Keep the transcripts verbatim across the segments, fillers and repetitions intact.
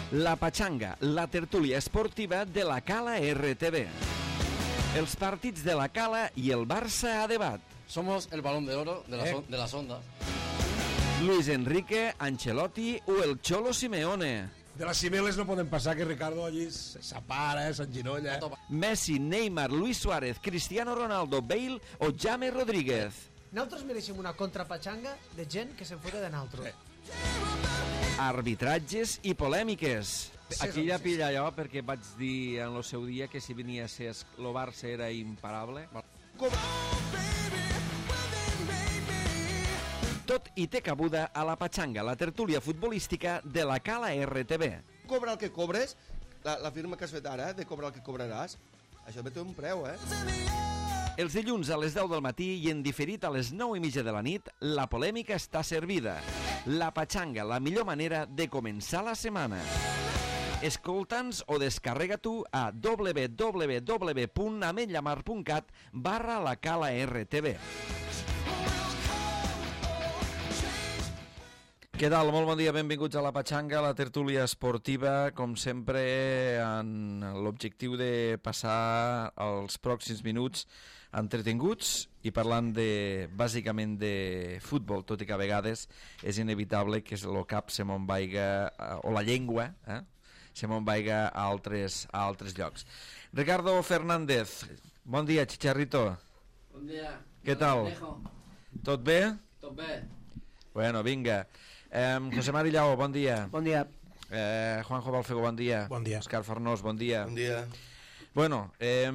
La Pachanga, la tertúlia esportiva de la Cala R T V. Els partits de la Cala i el Barça a debat. Somos el balón de oro de, la eh. son, de las ondas. Luis Enrique, Ancelotti o el Cholo Simeone. De les cimeles no poden passar, que Ricardo allí s'apara, s'enginolla. Messi, Neymar, Luis Suárez, Cristiano Ronaldo, Bale o James Rodríguez. Nosaltres mereixem una contrapatxanga de gent que se'n fota de nosaltres. Arbitratges i polèmiques. Aquí ja pilla allò perquè vaig dir en el seu dia que si venia a ser el Barça era imparable. Tot i té cabuda a la Pachanga, la tertúlia futbolística de la Cala R T V. Cobra el que cobres, la, la firma que has fet ara, de cobrar el que cobraràs, això té un preu, eh? Els dilluns a les deu del matí i en diferit a les nou i mitja de la nit, la polèmica està servida. La Pachanga, la millor manera de començar la setmana. Escolta'ns o descarrega tu a w w w punt ametllamar punt cat barra la Cala R T V. Què tal? Molt bon dia, benvinguts a la Pachanga, la tertúlia esportiva, com sempre, en l'objectiu de passar els pròxims minuts entretinguts i parlant de, bàsicament de futbol, tot i que a vegades és inevitable que el cap se me'n vaiga, o la llengua, eh? se me'n vaiga a altres, a altres llocs. Ricardo Fernández, bon dia, Chicharrito. Bon dia. Què tal? Tot bé? Tot bé. Bueno, vinga. Eh, José Mari Llao, bon dia. Bon dia. Eh, Juanjo Balfego, bon dia. Bon dia. Òscar Farnós, bon dia. Bon dia. Bueno, eh,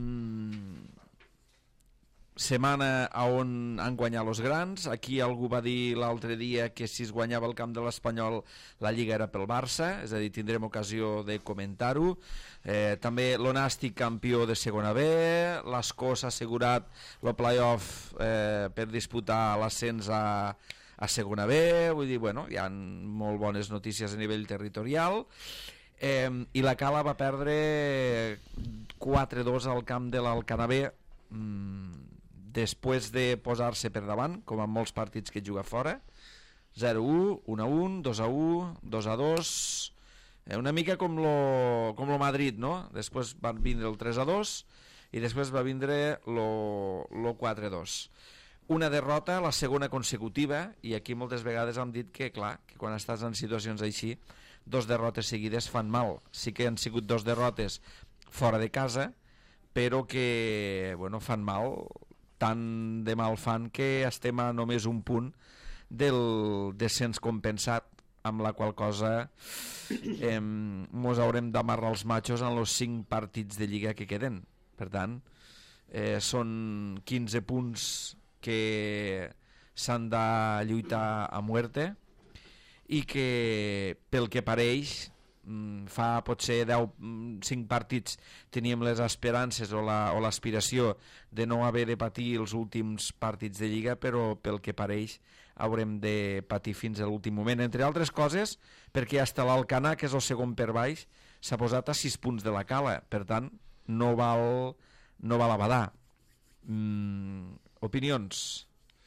setmana on han guanyat els grans. Aquí algú va dir l'altre dia que si es guanyava el camp de l'Espanyol la Lliga era pel Barça, és a dir, tindrem ocasió de comentar-ho. Eh, també l'Onàstic campió de segona B, l'Escó s'ha assegurat el play-off eh, per disputar l'ascens a a segona B, vull dir, bueno, hi ha molt bones notícies a nivell territorial, eh, i la Cala va perdre quatre dos al camp de l'Alcanabé mm, després de posar-se per davant, com en molts partits que juga fora, zero a u, un a un, dos a u, dos a dos, eh, una mica com lo, com lo Madrid, no? Després van vindre el tres a dos i després va vindre lo, lo quatre a dos. Una derrota, la segona consecutiva, i aquí moltes vegades hem dit que, clar, que quan estàs en situacions així, dos derrotes seguides fan mal. Sí que han sigut dos derrotes fora de casa, però que, bueno, fan mal, tant de mal fan que estem a només un punt del descens compensat, amb la qual cosa eh, mos haurem d'amarrar els matxos en els cinc partits de Lliga que queden. Per tant, eh, són quinze punts que s'han de lluitar a muerte i que pel que pareix fa potser deu, cinc partits teníem les esperances o l'aspiració de no haver de patir els últims partits de Lliga, però pel que pareix haurem de patir fins a l'últim moment, entre altres coses perquè hasta l'Alcanar, que és el segon per baix, s'ha posat a sis punts de la Cala, per tant no val, no val abadar. Mm, opinions?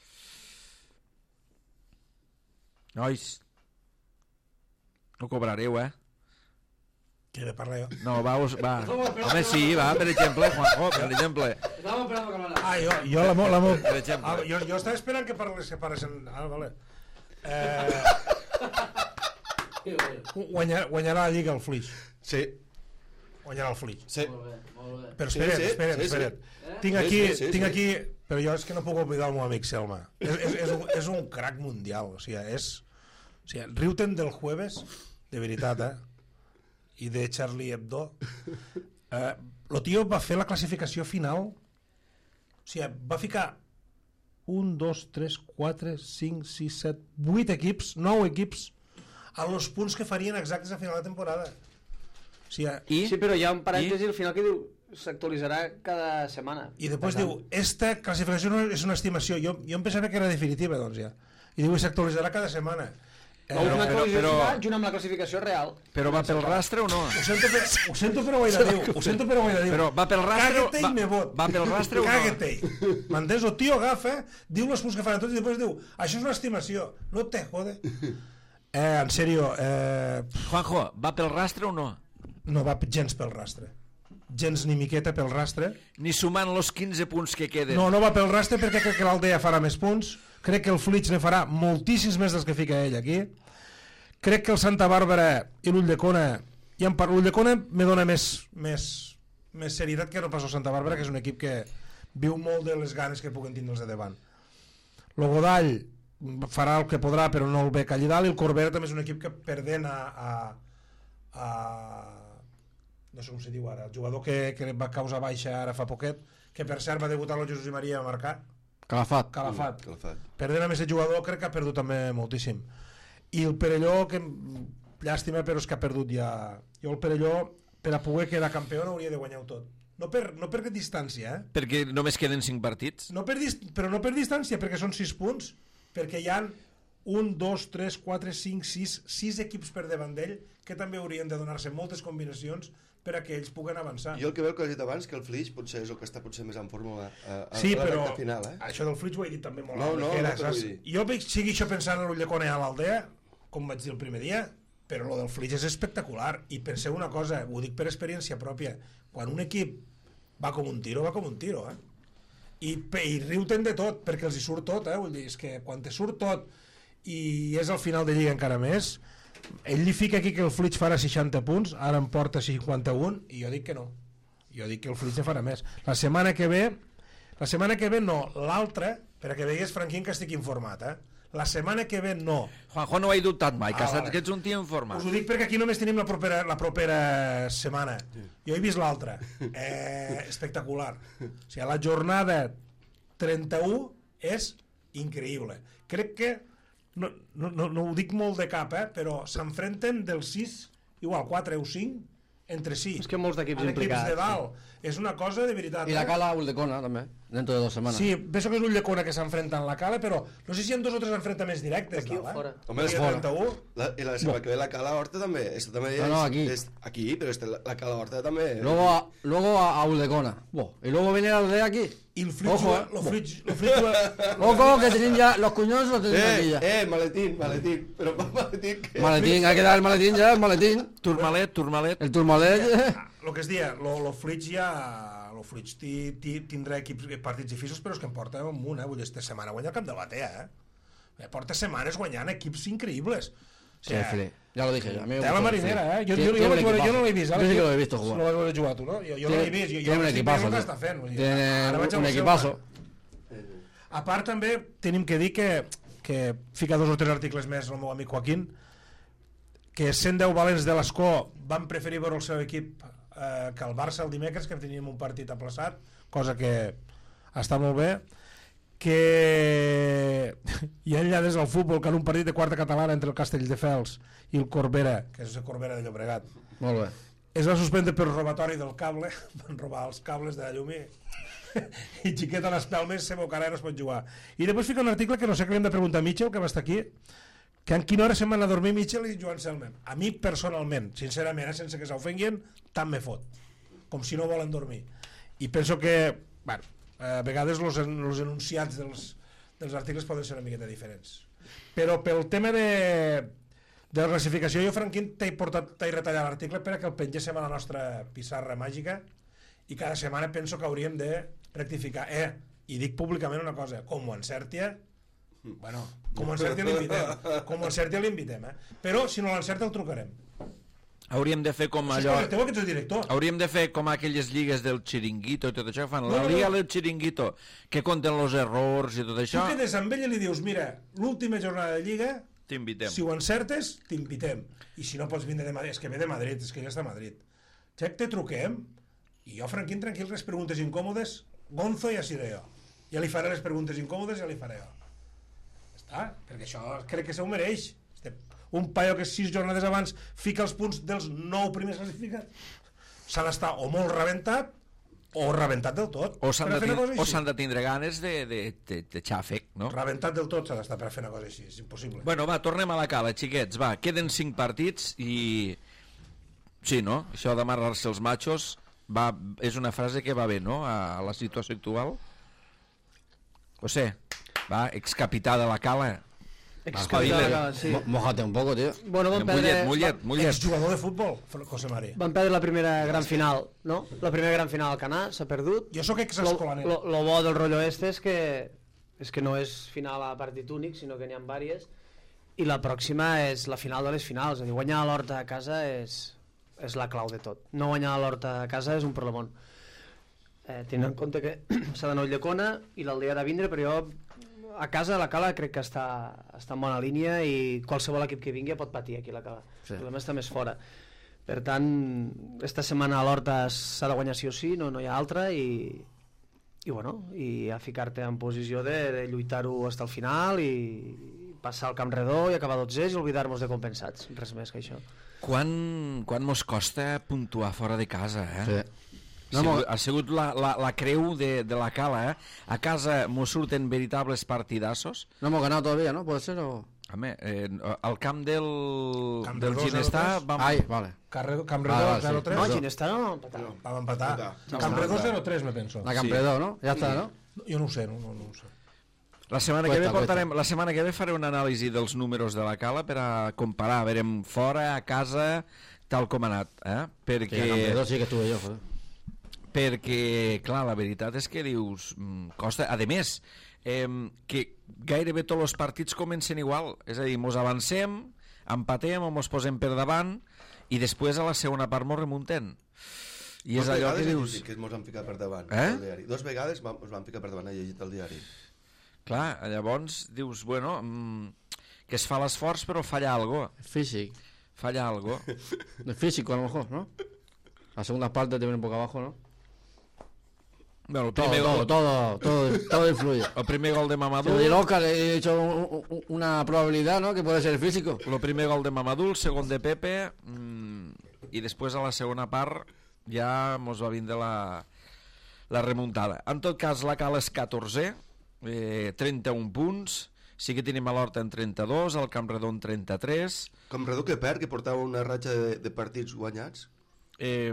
Nois, no cobrareu, eh? Què de parlar jo? No, va, us, va. Home, sí, va, per exemple, Juanjo, per exemple. Estamos esperando que hablara. Ah, jo, jo la mo... La mo... Per exemple. Ah, jo, jo estava esperant que parles, que parlessin... Ah, vale. Eh... Guanyar, guanyarà la Lliga el Flix. Sí. Guanyarà el Flix. Sí. Molt bé, molt bé. Però espera't, Sí, sí, espera't, sí, espera't. sí. Tinc Sí, aquí, sí, sí, tinc sí. aquí... Però jo és que no puc oblidar el meu amic Selma. És, és, és, un, és un crack mundial. O sigui, és... O sigui, riu-te'n del jueves, de veritat, eh? I de Charlie Hebdo. Eh, lo tio va fer la classificació final. O sigui, va ficar un, dos, tres, quatre, cinc, sis, set, vuit equips, nou equips a los punts que farien exactes a final de temporada. O sigui, I? Sí, però hi ha un parèntesi I? al final que diu s'actualitzarà cada setmana. I després diu, esta classificació no és una estimació. Jo, jo em pensava que era definitiva, doncs ja. I diu, s'actualitzarà cada setmana. Eh, Però, una però- actualització però- junt amb la classificació real. Però va pel rastre o no? Ho sento, però, ho sento, però ho he de dir. Ho sento, però ho he de dir. Però va pel rastre o- Cágate va- i me vot. va pel rastre o no? Cágate. M'entens? El tio agafa, diu les punts que fan tots i després diu, això és una estimació. No te jode. Eh, en sèrio, eh, Juanjo, va pel rastre o no? no va gens pel rastre. Gens ni miqueta pel rastre. Ni sumant los quinze punts que queden. No, no va pel rastre perquè crec que l'Aldea farà més punts. Crec que el Flix ne farà moltíssims més dels que fica ell aquí. Crec que el Santa Bàrbara i l'Ulldecona, i en part l'Ulldecona me dona més, més, més serietat que no pas el Santa Bàrbara, que és un equip que viu molt de les ganes que puguen tindre els de davant. El Godall farà el que podrà però no el bec allà dalt, i el Corbera també és un equip que perdent a, a, a no sé com se diu ara, el jugador que, que va causar baixa ara fa poquet, que per cert va debutar el Jesús i Maria a marcar, Calafat. Calafat. Mm, Calafat. Perdent amb aquest jugador crec que ha perdut també moltíssim. I el Perelló, que llàstima però és que ha perdut ja. Jo el Perelló, per a poder quedar campió hauria de guanyar-ho tot. No per, no per distància, eh? Perquè només queden cinc partits. No per dist però no per distància, perquè són sis punts, perquè hi ha un, dos, tres, quatre, cinc, sis, sis equips per davant d'ell que també haurien de donar-se moltes combinacions per a que ells puguen avançar. Jo el que veu que has dit abans, que el Flix potser és el que està potser més en forma a, a, Sí, a la però recta final, eh? això del Flix ho he dit també molt. No, alt, no, que era, no t'ho saps? vull dir. Jo veig, sigui això pensant en l'Ulldecona i a l'Aldea, com vaig dir el primer dia, però lo del Flix és espectacular. I penseu una cosa, ho dic per experiència pròpia, quan un equip va com un tiro, va com un tiro, eh? I, i riu-te'n de tot, perquè els hi surt tot, eh? Vull dir, és que quan te surt tot i és al final de Lliga encara més, ell li fica aquí que el Flix farà seixanta punts, ara en porta cinquanta-un, i jo dic que no. Jo dic que el Flix ne farà més. La setmana que ve, la setmana que ve no, l'altra, per a que vegués, Franquín, que estic informat, eh? La setmana que ve no. Juanjo no ho he dubtat mai, que, Ah, ah, vale. que ets un tio informat. Us ho dic perquè aquí només tenim la propera, la propera setmana. Jo he vist l'altra. Eh, espectacular. O sigui, la jornada trenta-u és increïble. Crec que, no, no, no, no ho dic molt de cap, eh, però s'enfrenten dels sis, igual quatre o cinc, entre si. És que hi ha molts d'equips Amb equips implicats, de dalt. És una cosa de veritat. Y la eh? Cala Ulldecona també, dentro de dos semanas. Sí, penso que és l'Ulldecona que s'enfrenta en la Cala, però no sé si hi ha dos o tres enfrontaments directes. Aquí o dalt, fora? Eh? Home, Dia fora. trenta-u. La, I la setmana que ve la Cala Horta també. Esto també No, es, no, aquí. Es, aquí, pero este, la, la Cala Horta també. Luego a, luego a, a Ulldecona. Bo. Y luego viene la aldea aquí. I el Flix, Ojo, juga- eh. lo Flix, lo Flix juga- Ojo, que tienen ya los cuñones los tienen aquí Eh, ya. eh, maletín, maletín. Pero maletín que... Maletín, hay que dar el maletín ya, el maletín. Turmalet, Turmalet. El turmalet. el que es dia, lo, lo Flix ja lo Flix ti, ti, tindrà equips, partits difícils, però és que em porta un munt, eh? Vull dir, esta setmana guanya el Camp de Batea, eh? Eh, porta setmanes guanyant equips increïbles. O Sí, sigui, Fili. Ya lo dije yo. A mí me té la gusta el marinera, Fili. eh? Jo, Tiene- jo, jo, tiene un jo, jo, equipazo. no l'he vist. Yo sí que lo he visto jugar. No l'he jugat, tu, no? Jo, jo no l'he vist. Jo, jo Tiene un estic equipazo. veient el que tío. està fent. Vull dir, Tiene ara vaig a un veure el equipazo. A part també tenim que dir que, que fica dos o tres articles més el meu amic Joaquín, que cent deu valents de l'Escó van preferir veure el seu equip eh, que el Barça el dimecres, que teníem un partit aplaçat, cosa que està molt bé, que hi ha enllades al futbol que en un partit de quarta catalana entre el Castelldefels i el Corbera, que és el Corbera de Llobregat, Molt bé. es va suspendre per robatori del cable, van robar els cables de la llum i i xiquet a les pelmes s'evocarà i no es pot jugar. I després fica un article que no sé què li hem de preguntar a Mitchell, que va estar aquí, que en quina hora se'n van a dormir Mitchell i Joan Selman. A mi personalment, sincerament, eh, sense que s'ofenguin, tant me fot, com si no volen dormir. I penso que, bueno, a vegades els enunciats dels, dels articles poden ser una miqueta diferents. Però pel tema de, de la classificació, jo, Franquín, t'he portat, t'he retallat l'article per a que el pengéssim a la nostra pissarra màgica i cada setmana penso que hauríem de rectificar. Eh, i dic públicament una cosa, com ho encerti, bueno, com ho encerti l'invitem, com ho encerti l'invitem, eh? Però si no l'encerta el trucarem. Hauríem de fer com Això és allò... cosa teva, que ets el director. Hauríem de fer com aquelles lligues del xiringuito i tot això que fan. No, La no, liga no. del xiringuito, que compten els errors i tot Tu això, quedes amb ell i li dius, mira, l'última jornada de Lliga, t'invitem. si ho encertes, t'invitem. I si no pots vindre de Madrid, és que ve de Madrid, és que ja està a Madrid. Xec, te truquem, i jo, Franquín, tranquil, les preguntes incòmodes, Gonzo ja seré jo. Ja li faré les preguntes incòmodes, ja li faré jo. Ja està, perquè això crec que se ho mereix. Este, un paio que sis jornades abans fica els punts dels nou primers classificats, s'ha d'estar o molt rebentat o rebentat del tot. O s'han Per a de, fer una tin- cosa o així. s'han de tindre ganes de, de, de, de xàfec, no? Rebentat del tot s'ha d'estar per a fer una cosa així, és impossible. Bueno, va, tornem a la cala, xiquets, va, queden cinc partits i... Sí, no? Això d'amarrar-se els machos va, és una frase que va bé, no?, a, a la situació actual. José, va, excapità de la cala. Espabila't. Sí. Mo- Mójate un poco, tío. Bueno, van Mullet, perdre, mullet, mullet. Exjugador de futbol, José María. van perdre la primera gran final, no? La primera gran final al Canà s'ha perdut. Jo sóc Lo, exescolaner. lo, lo bo del rotllo este és que és que no és final a partit únic, sinó que n'hi ha diverses, i la pròxima és la final de les finals, és a dir, guanyar a l'Horta a casa és, és la clau de tot. No guanyar a l'Horta a casa és un problemón. Eh, tenint en compte que s'ha d'anar a Ulldecona i l'Aldea de vindre, però jo a casa la Cala crec que està, està en bona línia i qualsevol equip que vingui pot patir aquí a la Cala. Sí. El problema està més fora. Per tant, esta setmana a l'Horta s'ha de guanyar sí o sí, no, no hi ha altra, i, i, bueno, i a ficar-te en posició de, de lluitar-ho fins al final i passar al Camp Redó i acabar dotzers i oblidar-nos de compensats, res més que això. Quan, quan mos costa puntuar fora de casa, eh? Sí. No, No, ha, sigut, ha sigut la, la, la creu de, de la Cala, eh? A casa mos surten veritables partidassos. no hemos ganado todavía, ¿no? ¿Puede ser o...? Home, eh, al camp del, Camp del Redó, Ginestà zero tres. vam... Ay, vale. Carredo, Camp Ah, Redó, sí. zero tres. No, Ginestà no empatar. Vam empatar. Empatar. Camp Redó zero tres, me penso. La Campredó, ¿no? Ya está, ¿no? Jo no ho sé, no, no, no ho sé. La setmana Cuesta, que ve cuesta. portarem, la setmana que ve faré una anàlisi dels números de la Cala per a comparar, veurem fora, a casa, tal com ha anat, eh? Que Perquè, la Campredó sí que estuve yo, joder. perquè clar, la veritat és que dius, mm, costa, a més, eh, que gairebé tots els partits comencen igual, és a dir, mos avancem, empatem o mos posem per davant i després a la segona part mos remuntem. I és Dos allò vegades que he dius... llegit que ens van ficar per davant Eh? al diari. Dos vegades vam- ens van ficar per davant, he llegit el diari. Clar, llavors dius, bueno, mm, que es fa l'esforç però falla algo, Físico. falla algo. El físico, a lo mejor, ¿no? La segunda parte te viene un poco abajo, ¿no? Bueno, el Todo, primer, todo, gol, todo, todo, todo influye. el primer gol de Si Mamadou, lo del Oscar he hecho un- un- una probabilidad, ¿no? Que puede ser físico. el primer gol de Mamadou, el segon de Pepe, mm, i després a la segona part ja mos va vindre la, la remuntada. En tot cas, la Cala és catorzè, eh, trenta-un punts, sí que tenim a l'Horta en trenta-dos, el Camp Redó en trenta-tres, Com Redó que perd, que portava una ratxa de, de partits guanyats. eh,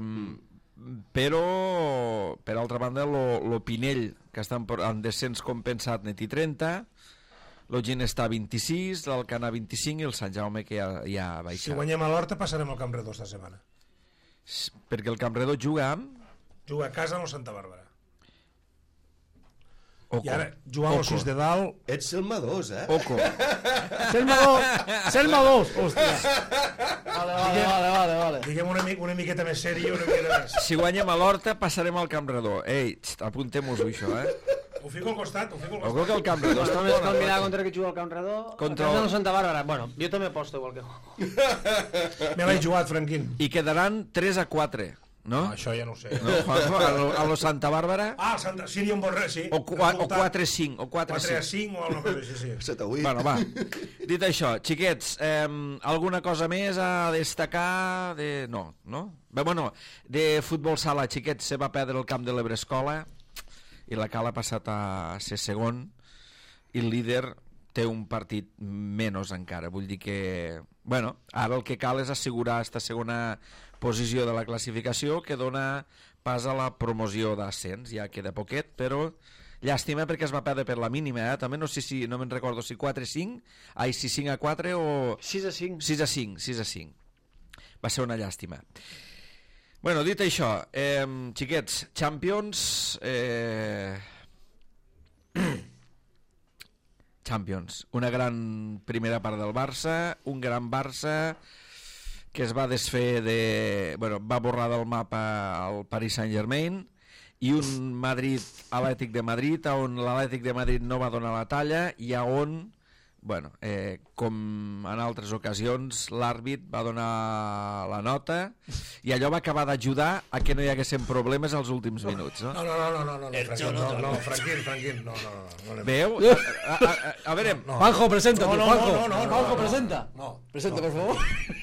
però per altra banda lo, lo Pinell, que està en, en descens compensat, net i trenta, lo Ginestà vint-i-sis, l'Alcanar vint-i-cinc i el Sant Jaume que ja, ja ha Si baixat. guanyem a l'Horta passarem al Camp Redó esta setmana. Perquè el Camp Redó juga amb Juga a casa amb el Santa Bàrbara. Oco. I ara jugant als sis de dalt... Ets Selma dos, eh? Oco. Selma dos, Selma dos, hostia. Vale, vale, vale, vale, vale. Diguem una, mi- una miqueta més sèria, una miqueta més... Si guanyem a l'Horta, passarem al Camp Redó. Ei, txt, apuntem-nos-ho, això, eh? Ho fico al costat, ho fico al Oco costat. que el Camp Redó està Només cal bona. mirar contra qui juga el Camp Redó, Contra contra el- el Santa Bàrbara. Bueno, jo també aposto igual que... Me l'he jugat, Franquín. I quedaran tres a quatre, no? No, això ja no ho sé. No, Juanjo, a lo, a lo Santa Bàrbara? Ah, el Santa... Seria un bon res, sí. O, cua, o quatre a cinc, o quatre a quatre a cinc. cinc o alguna cosa així, sí. set a vuit. Bueno, va. Dit això, xiquets, eh, alguna cosa més a destacar? De... No, no? Bé, bueno, de futbol sala, xiquets, se va perdre el camp de l'Ebrescola i la Cala ha passat a ser segon i el líder té un partit menys encara. Vull dir que, bueno, ara el que cal és assegurar esta segona posició de la classificació que dona pas a la promoció d'ascens. Ja queda poquet, però llàstima perquè es va perdre per la mínima, eh? També no sé si, no me'n recordo si quatre a cinc, ai, si cinc a quatre o... sis a cinc. sis a cinc, sis a cinc. Va ser una llàstima. Bueno, dit això, eh, xiquets, Champions... Eh... Champions. Una gran primera part del Barça, un gran Barça que es va desfer de... Bueno, va borrar del mapa el Paris Saint-Germain i un Madrid Atlètic de Madrid on l'Atlètic de Madrid no va donar la talla i a on, bueno, eh, com en altres ocasions, l'àrbit va donar la nota i allò va acabar d'ajudar a que no hi haguessin problemes als últims minuts, no? No, no, no, no, no, no, Franquín, no, no, Franquín, Franquín, no, no, no, no, no. Veu? A, a, a, a veure, No. Juanjo, presenta, No, tío, no, Juanjo. no, no, no, Juanjo, no, presenta. no, Presenta, no. por favor.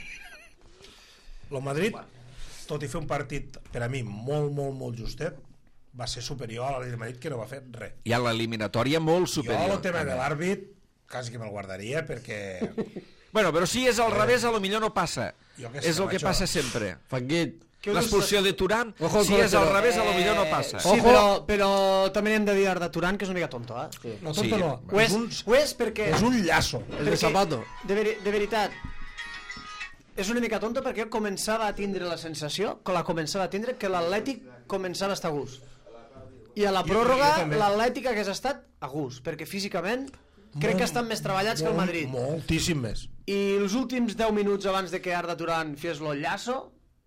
El Madrid, tot i fer un partit per a mi molt, molt, molt justet, va ser superior a l'Atlètic de Madrid que no va fer res. hi ha l'eliminatòria molt Jo superior. el tema de l'àrbit quasi que me'l guardaria perquè... Bueno, però si és al revés, a lo millor no passa. Jo què sé, És el que macho. passa sempre. Fanguit, l'expulsió de Turán, Ojo al si és al colesterol. revés, a lo millor no passa. Sí, però, però també hem de dir de Turán que és una mica tonto, eh? Sí. No, tonto Sí. no. Ho és, És un, ho és perquè... és un llaço. El de Zapato. De, veri, de veritat, és una mica tonto perquè jo començava a tindre la sensació, que la començava a tindre, que l'Atlètic començava a estar a gust. I a la Jo- pròrroga jo també. l'Atlètic hagués estat a gust, perquè físicament crec que estan més treballats que el Molt- Madrid. Moltíssim més. I els últims deu minuts abans de que Arda Turán fes lo llaço,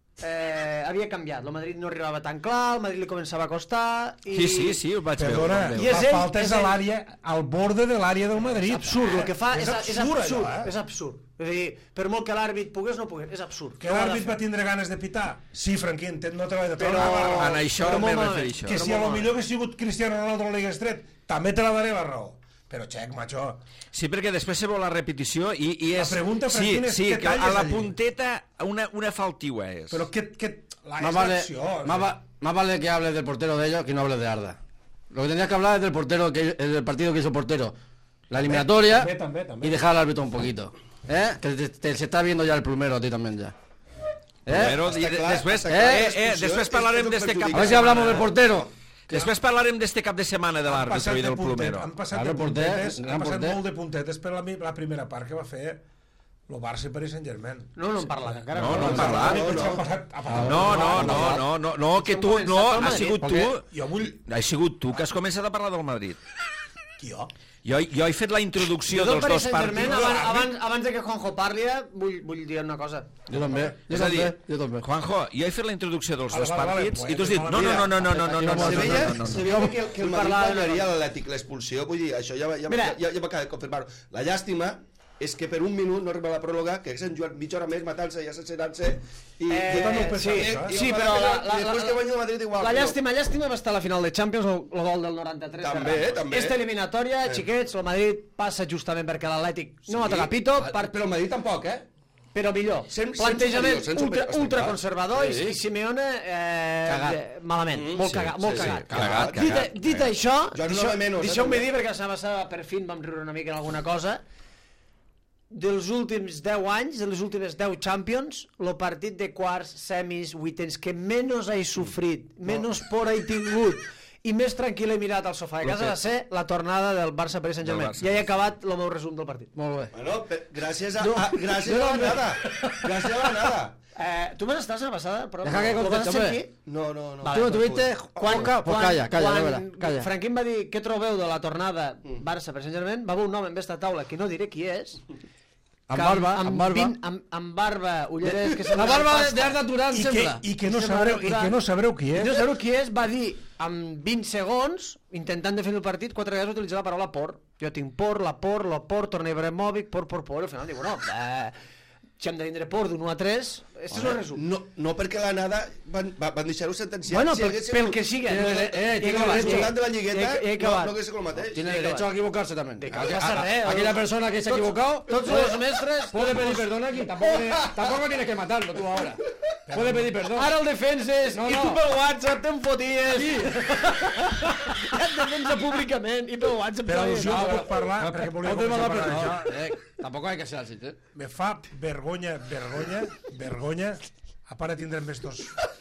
eh, havia canviat. El Madrid no arribava tan clar, el Madrid li començava a costar... I... Sí, sí, sí, ho vaig Perdona, veure. I és la ell, falta és és a ell. l'àrea, al borde de l'àrea del Madrid. És absurd, el que fa és, és és absurd, absurd, allò, eh? és absurd. És a dir, per molt que l'àrbit pogués, no pogués, és absurd. Que No ho ha de l'àrbit fer. va tindre ganes de pitar? Sí, Franquín, te- no te l'he de Però- donar la raó. En això Però me molt refereixo. Que si a lo millor hagués sigut Cristiano Ronaldo no l'hagués tret, també te la daré la raó. Però, xec, macho, Sí, perquè després se veu la repetició i, i La és... pregunta, sí, Franquín, és sí, què que a talles la allí? punteta una, una faltiua és. però què... què la, Más és vale, l'acció, o más, sigui. va- más vale que hables del portero de ellos que no hables de Arda. Lo que tendrías que hablar es del portero que del partido que hizo portero. La eliminatoria También, también, también. y dejar al árbitro un poquito. ¿Eh? Que te, te- se está viendo ya el plumero a ti también ya. ¿Eh? Però, i Està de- clar, després, està eh, clar, eh, l'expulsió després és- parlarem és un d'este cap perjudici. A ver si hablamos del portero. Després parlarem d'este cap de setmana de Han l'àrbitre passat i de del puntet, plumero. han passat Claro, de porter, puntetes, gran han passat porter. molt de puntetes per la, mi- la primera part que va fer el Barça i Paris Saint-Germain. No, no en parlat encara. No, no en parlat. No, no, ha passat, ha passat. No, no, no, no, no, no, que tu, no, ha sigut tu, Jo vull... ha sigut tu que has començat a parlar del Madrid. Qui, jo? Jo, jo he fet la introducció Jo del dels Paris dos Saint-Germain, partits. abans, abans, abans de que Juanjo parli, vull, vull dir una cosa. Yo también. Yo És a dir, también. Yo también. Juanjo, jo he fet la introducció dels Vale, dos vale, vale, partits pues, i tu has dit, no, no, no, no, no, no, no, no, no, Se no, veia, no, no, se no. veia que, que el Madrid parlava de- guanyaria a l'Atlètic l'expulsió, vull dir, això ja, ja, Mira. ja, ja m'acaba de confirmar-ho. La llàstima és que per un minut no arriba la pròrroga, que haguessin jugat mitja hora més matant-se i assassinant-se i, Eh, i, també ho i, pensava, i, això, eh? i, Sí, i, però la- la- i després la- que guanyi el Madrid igual. La però- llàstima, llàstima va estar a la final de Champions, el, el gol del noranta-tres. de També, Ramos. també. Esta eliminatòria, xiquets, el Madrid passa justament perquè l'Atlètic no va tocar pito, per, Però el Madrid tampoc, eh? però millor. Sent- sent Plantejament superior, sent ultra, superior, ultra està conservador clar. i, Sí. i Simeone eh, Cagat. de- malament, Mm, molt sí, cagat. Molt sí, sí, cagat. cagat, Dit, cagat. dit això, Jo no deixeu- de menys, eh, deixeu-me també. dir, perquè la setmana passada per fi vam riure una mica en alguna cosa, dels últims deu anys, de les últimes deu Champions, el partit de quarts, semis, vuitens, que menys he sofrit, menys por he tingut i més tranquil he mirat al sofà de casa va ser la tornada del Barça Paris Saint-Germain. Del Barça. Ja he acabat el meu resum del partit. Molt bé. Bueno, pe- gràcies a, No. a, gràcies a la nada. Gràcies a la nada. Eh, tu vas estar la passada? Però Deja que lo vas conteste, sentir? hombre. No, no, no. Tú no tuviste... Quan, Pues quan, calla, calla, quan de veras, calla. Franquín va dir què trobeu de la tornada Barça per Saint-Germain, va haver un home en esta taula que no diré qui és, Amb que barba, amb barba. vint- amb, amb barba, ulleres que La barba de Arda Turán I que, sembla. i, que no Sembla sabreu, I natural. que no sabreu qui I és. no sabeu qui és, va dir amb vint segons, intentant definir el partit, quatre vegades utilitzar la paraula por. Jo tinc por, la por, la por, torna Ibrahimovic, por, por, por, i al final dic, bueno, eh, si hem de tindre por d'un u a tres, este és el resum. No, no perquè la nada van, va- van deixar-ho sentenciat. Bueno, Si pel, hagués pel sigut- que siga. Tiene- no, eh, eh, he tiene acabat, derecho. he- Jugant de la lligueta, he- he no, acabat. no hagués sigut el mateix. Tiene Sí, derecho claro. a equivocarse también. De que A- no pasa a- res, Aquella o- persona que se ha tots- equivocado tots puede- los mestres, puede tots pedir los- perdón aquí. Tampoco, tiene- tampoco tienes que matarlo tú ahora. Puede pedir perdón. Ara el defenses, No, i no. tu pel WhatsApp te'n foties. Sí. Ja et defensa públicament i pel WhatsApp. Per també. al·lusió No, no però- puc parlar, perquè volia No te començar a manda parlar perdón. d'això. Eh, tampoco hay que ser así, ¿eh? Me fa vergonya, vergonya, vergonya, a part de tindre'm estos...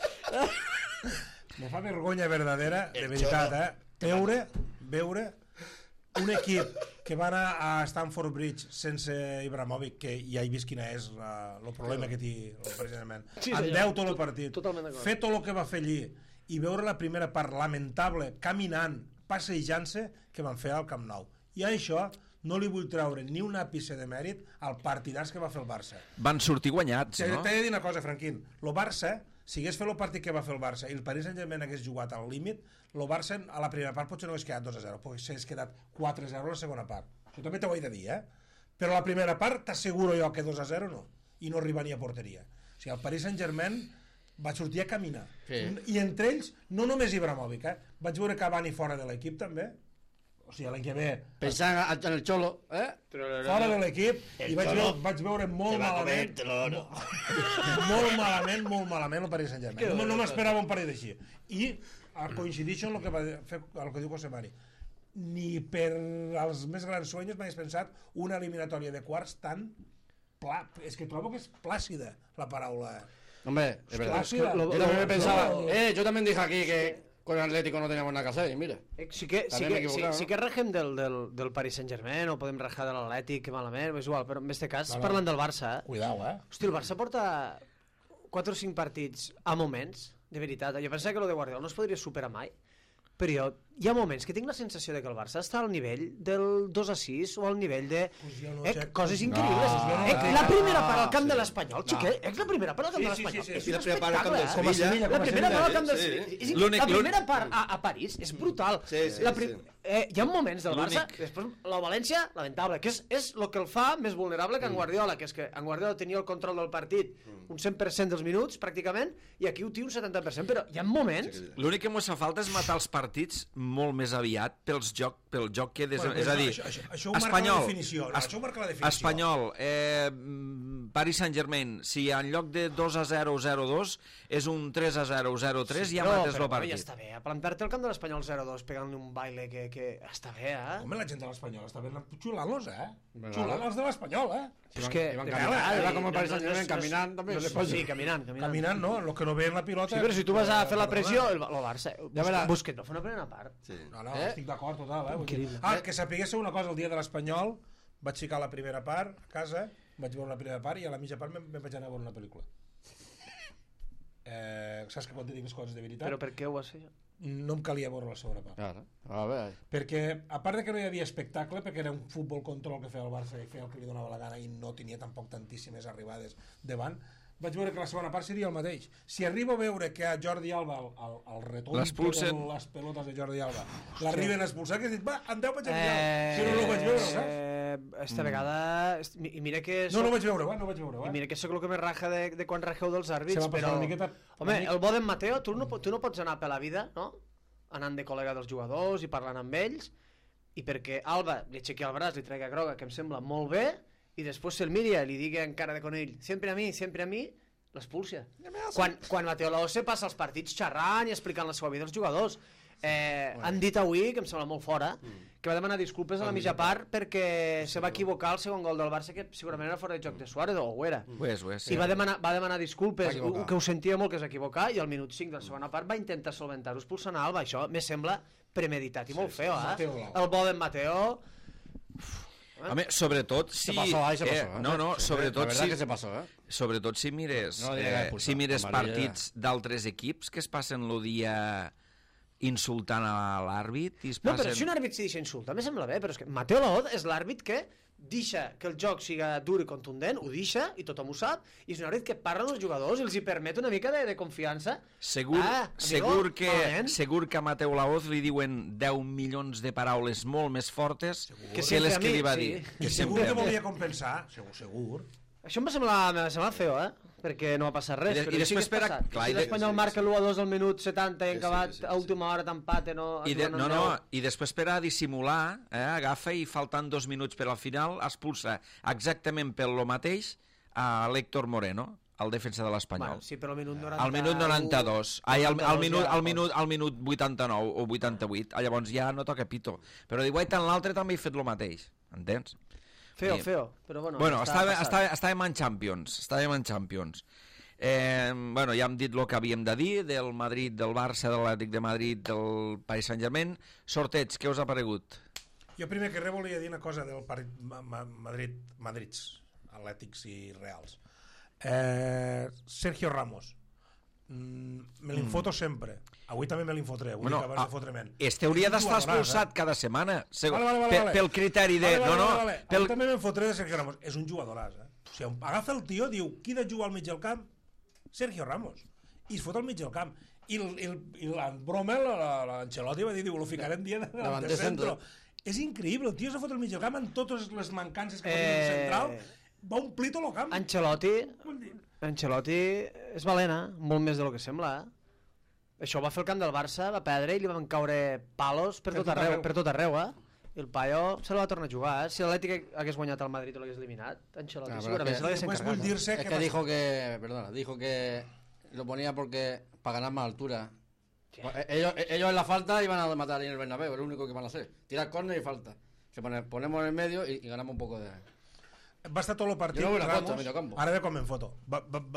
Me fa vergonya verdadera, de veritat, eh? Veure, veure un equip que va anar a Stamford Bridge sense Ibrahimovic, que ja he vist quina és la, el problema que té el precisament. Sí, En senyor. deu tot el partit, Totalment d'acord. fer tot el que va fer allí i veure la primera part lamentable, caminant, passejant-se, que van fer al Camp Nou. I a això no li vull treure ni un àpice de mèrit al partidàs que va fer el Barça. Van sortir guanyats, T'he no? t'he de dir una cosa, Franquín. El Barça, si hagués fet el partit que va fer el Barça i el Paris Saint-Germain hagués jugat al límit, el Barça a la primera part potser no hagués quedat dos a zero, potser hagués quedat quatre a zero a la segona part. Això també t'ho he de dir, eh? Però a la primera part t'asseguro jo que dos a zero no, i no arriba ni a porteria. O sigui, el Paris Saint-Germain va sortir a caminar. Sí. I entre ells, no només Ibrahimovic, eh? Vaig veure Cavani fora de l'equip també, o sigui, l'any que ve Pensar en el cholo, ¿eh? fora de l'equip i vaig veure, vaig veure molt malament molt malament, molt malament el Paris Saint-Germain. No, no m'esperava un partit així. I a coincidixo amb el que va fer el que diu José Mari. Ni per als més grans sueños m'hagués pensat una eliminatòria de quarts tan pla... És que trobo que és plàcida la paraula. Hombre, es verdad. sí, la- Yo también me pensaba, lo- eh, yo también dije aquí que con el Atlético no teníamos nada que hacer, y mira. Eh, Sí que, sí També m'he que, sí, equivocat, sí no? que regem del, del, del Paris Saint-Germain o podem rajar de l'Atlètic, que malament, és igual, però en aquest cas No, no. parlant del Barça, eh? Cuidao, eh? Hosti, el Barça porta quatre o cinc partits a moments, de veritat. Jo pensava que lo de Guardiola no es podria superar mai, però jo, hi ha moments que tinc la sensació de que el Barça està al nivell del dos a sis o al nivell de... Pues jo no, Eh, Jack. coses increïbles. No, eh, no, la no, primera no, part al camp sí. de l'Espanyol, xiquet, és la primera part al camp Sí, de sí, l'Espanyol. sí, sí. És I la un primera part al camp del espectacle, eh? Com a Sevilla, La com a primera Sevilla. part al camp del Sí, Sevilla. sí. És increïble. L'únic- La l'únic- primera part a, a París és brutal. Sí, sí, la prim... sí. eh, hi ha moments del Barça, L'únic- després la València, lamentable, que és, és el que el fa més vulnerable que en Guardiola, que és que en Guardiola tenia el control del partit un cent per cent dels minuts, pràcticament, i aquí ho té un setanta per cent, però hi ha moments... L'únic que mos fa falta és matar els partits molt més aviat pels joc, pel joc que... Des... Bueno, és a dir, això- això- això ho marca Espanyol, la definició. No, es- això ho marca la definició. Espanyol, eh, mm, Paris Saint-Germain, si en lloc de dos a zero, zero dos, és un tres a zero, zero tres, ja però, mates però, el bueno, partit. ja està bé, a plantar-te al camp de l'Espanyol zero dos pegant-li un baile que, que està bé, eh? Home, la gent de l'Espanyol està ben xulant-los, eh? Bueno, Xulant els de l'Espanyol, eh? És que... Iban de caminant, verdad, era i- com el Paris no- no- Saint-Germain, no- caminant, també, no- después. Sí, caminant, caminant. Caminant, no? Los que no veien la pilota... Sí, però si tu vas a fer la Perdona. pressió, el, el Barça... Ja veràs. Busquets va fer una primera part. Sí. No, no, Eh? estic d'acord total, eh? Vull dir- Increïble. Ah, que sapiguéssiu una cosa, el dia de l'Espanyol vaig ficar la primera part a casa, vaig veure la primera part i a la mitja part me'n me'n vaig anar a veure una pel·lícula. Eh, saps que quan te dic les coses de veritat? Però per què ho vas fer? No em calia veure la segona part. Claro, a ver. Perquè, a part de que no hi havia espectacle, perquè era un futbol control que feia el Barça i feia el que li donava la gana i no tenia tampoc tantíssimes arribades davant, vaig veure que la segona part seria el mateix. Si arribo a veure que a Jordi Alba, el, el, el retorn L'expulsen. de les pelotes de Jordi Alba, l'arriben a expulsar, que he dit, va, en deu vaig a mirar, Eh, però no ho vaig veure, saps? eh, esta vegada... est- I mira que... No, no ho vaig veure, va, no ho vaig veure, I va. mira que sóc el que més raja de, de quan rajeu dels Se àrbits, va passar però... una miqueta... Home, una el bo d'en Mateo, tu no, po- tu no pots anar per la vida, no? Anant de col·lega dels jugadors i parlant amb ells, i perquè Alba li aixequi el braç, li traiga groga, que em sembla molt bé, i després se'l miri i li digui encara de conill, sempre a mi, sempre a mi, l'expulsa. Quan, quan Mateo Laosse passa els partits xerrant i explicant la seva vida als jugadors, eh, han dit avui, que em sembla molt fora, que va demanar disculpes a la mitja part perquè se va equivocar el segon gol del Barça, que segurament era fora de joc de Suárez, o ho era. Ho és, ho és. I va demanar, va demanar disculpes, Va equivocar. ho- que ho sentia molt que s'equivocar, i al minut cinc de la segona part va intentar solventar-ho expulsant a Alba. Això me sembla premeditat i molt feo, eh? Mateo Lau. El bo d'en Mateo... Home, sobretot si... Se pasó, ahí se eh, pasó. ¿eh? No, no, La sobretot verdad si... que se pasó, ¿eh? Sobretot si mires, No diria eh, expulsar, si mires amarilla. partits d'altres equips que es passen el dia insultant a l'àrbit i es No, passen... però si un àrbit s'hi deixa insultar, me sembla bé, però és que Mateo Laoz és l'àrbit que deixa que el joc siga dur i contundent, ho deixa, i tothom ho sap, i és un àrbit que parla amb els jugadors i els hi permet una mica de, de confiança. Segur, Ah, amigo, segur, que, malament. segur que a Mateu Laoz li diuen deu milions de paraules molt més fortes Que que sempre les a que mi, li va sí. dir. I Que segur sempre que a mi. volia compensar, segur, segur. Això em va semblar, em va semblar feo, eh? Perquè no va passar res. I de- però i sí que després és per a- passat. clar, i Si de- l'Espanyol sí, sí, marca sí. l'u a dos al minut setanta i Sí, ha acabat sí, sí, sí. a última hora d'empat, no... I, de, jugant no, amb no, deu. i després per a dissimular, eh, agafa i faltant dos minuts per al final expulsa exactament per lo mateix a l'Héctor Moreno, el defensa de l'Espanyol. Bueno, sí, però al minut noranta... Al minut noranta-dos. Ai, al, al, minut, ja al, pots. minut, al minut vuitanta-nou o vuitanta-vuit. Ah, llavors ja no toca pito. Però diu, guai, tant l'altre també he fet lo mateix. Entens? Feo, Sí. feo, però bueno... Bueno, està estava, passat. estava, estàvem en Champions. Estàvem en Champions. Eh, bueno, ja hem dit el que havíem de dir del Madrid, del Barça, de l'Atlètic de Madrid, del Paris Saint-Germain. Sorteig, què us ha paregut? Jo primer que res volia dir una cosa del partit Ma Ma Madrid, Madrids, Atlètics i Reals. Eh, Sergio Ramos. Mm, me l'infoto sempre. Avui també me l'infotré, avui Bueno, bueno, acabes ah, de fotre'ment. Este hauria És un d'estar jugadoràs, expulsat cada setmana, segu- Vale, vale, vale, pe- vale. pel criteri de... Vale, vale, no, no, vale, vale. pel... Avui també me'n fotré de Sergio Ramos. És un jugadoràs, eh? O sigui, agafa el tio, diu, qui de jugar al mig del camp? Sergio Ramos. I es fot al mig del camp. I, el, i, el, i la broma, l'Ancelotti va dir, diu, lo ficarem dia de, Davant de de centro. centre. És increïble, el tio se fot al mig del camp amb totes les mancances que Eh, eh... un central, va omplir tot el camp. Ancelotti, Vull dir, Ancelotti és valent, eh? Molt més del que sembla, eh? Això ho va fer el camp del Barça, va perdre i li van caure palos per, Per tot tot arreu, arreu. per tot arreu, eh? I el paio se la va tornar a jugar, eh? Si l'Atlètic hagués guanyat el Madrid o l'hagués eliminat, Ancelotti Ah, però segurament és que se l'hagués Después encarregat. vull eh? dir-se Es que... que dijo que, perdona, dijo que lo ponía porque para ganar más altura. Pues, Ellos, ellos en la falta iban a matar ahí en el Bernabéu, es lo único que van a hacer. Tirar córner y falta. Se pone, ponemos en el medio y, y ganamos un poco de... Va estar tot el partit, Jo no vull la Ramos, contra, medio campo. ara ve com en foto. Va, va, va,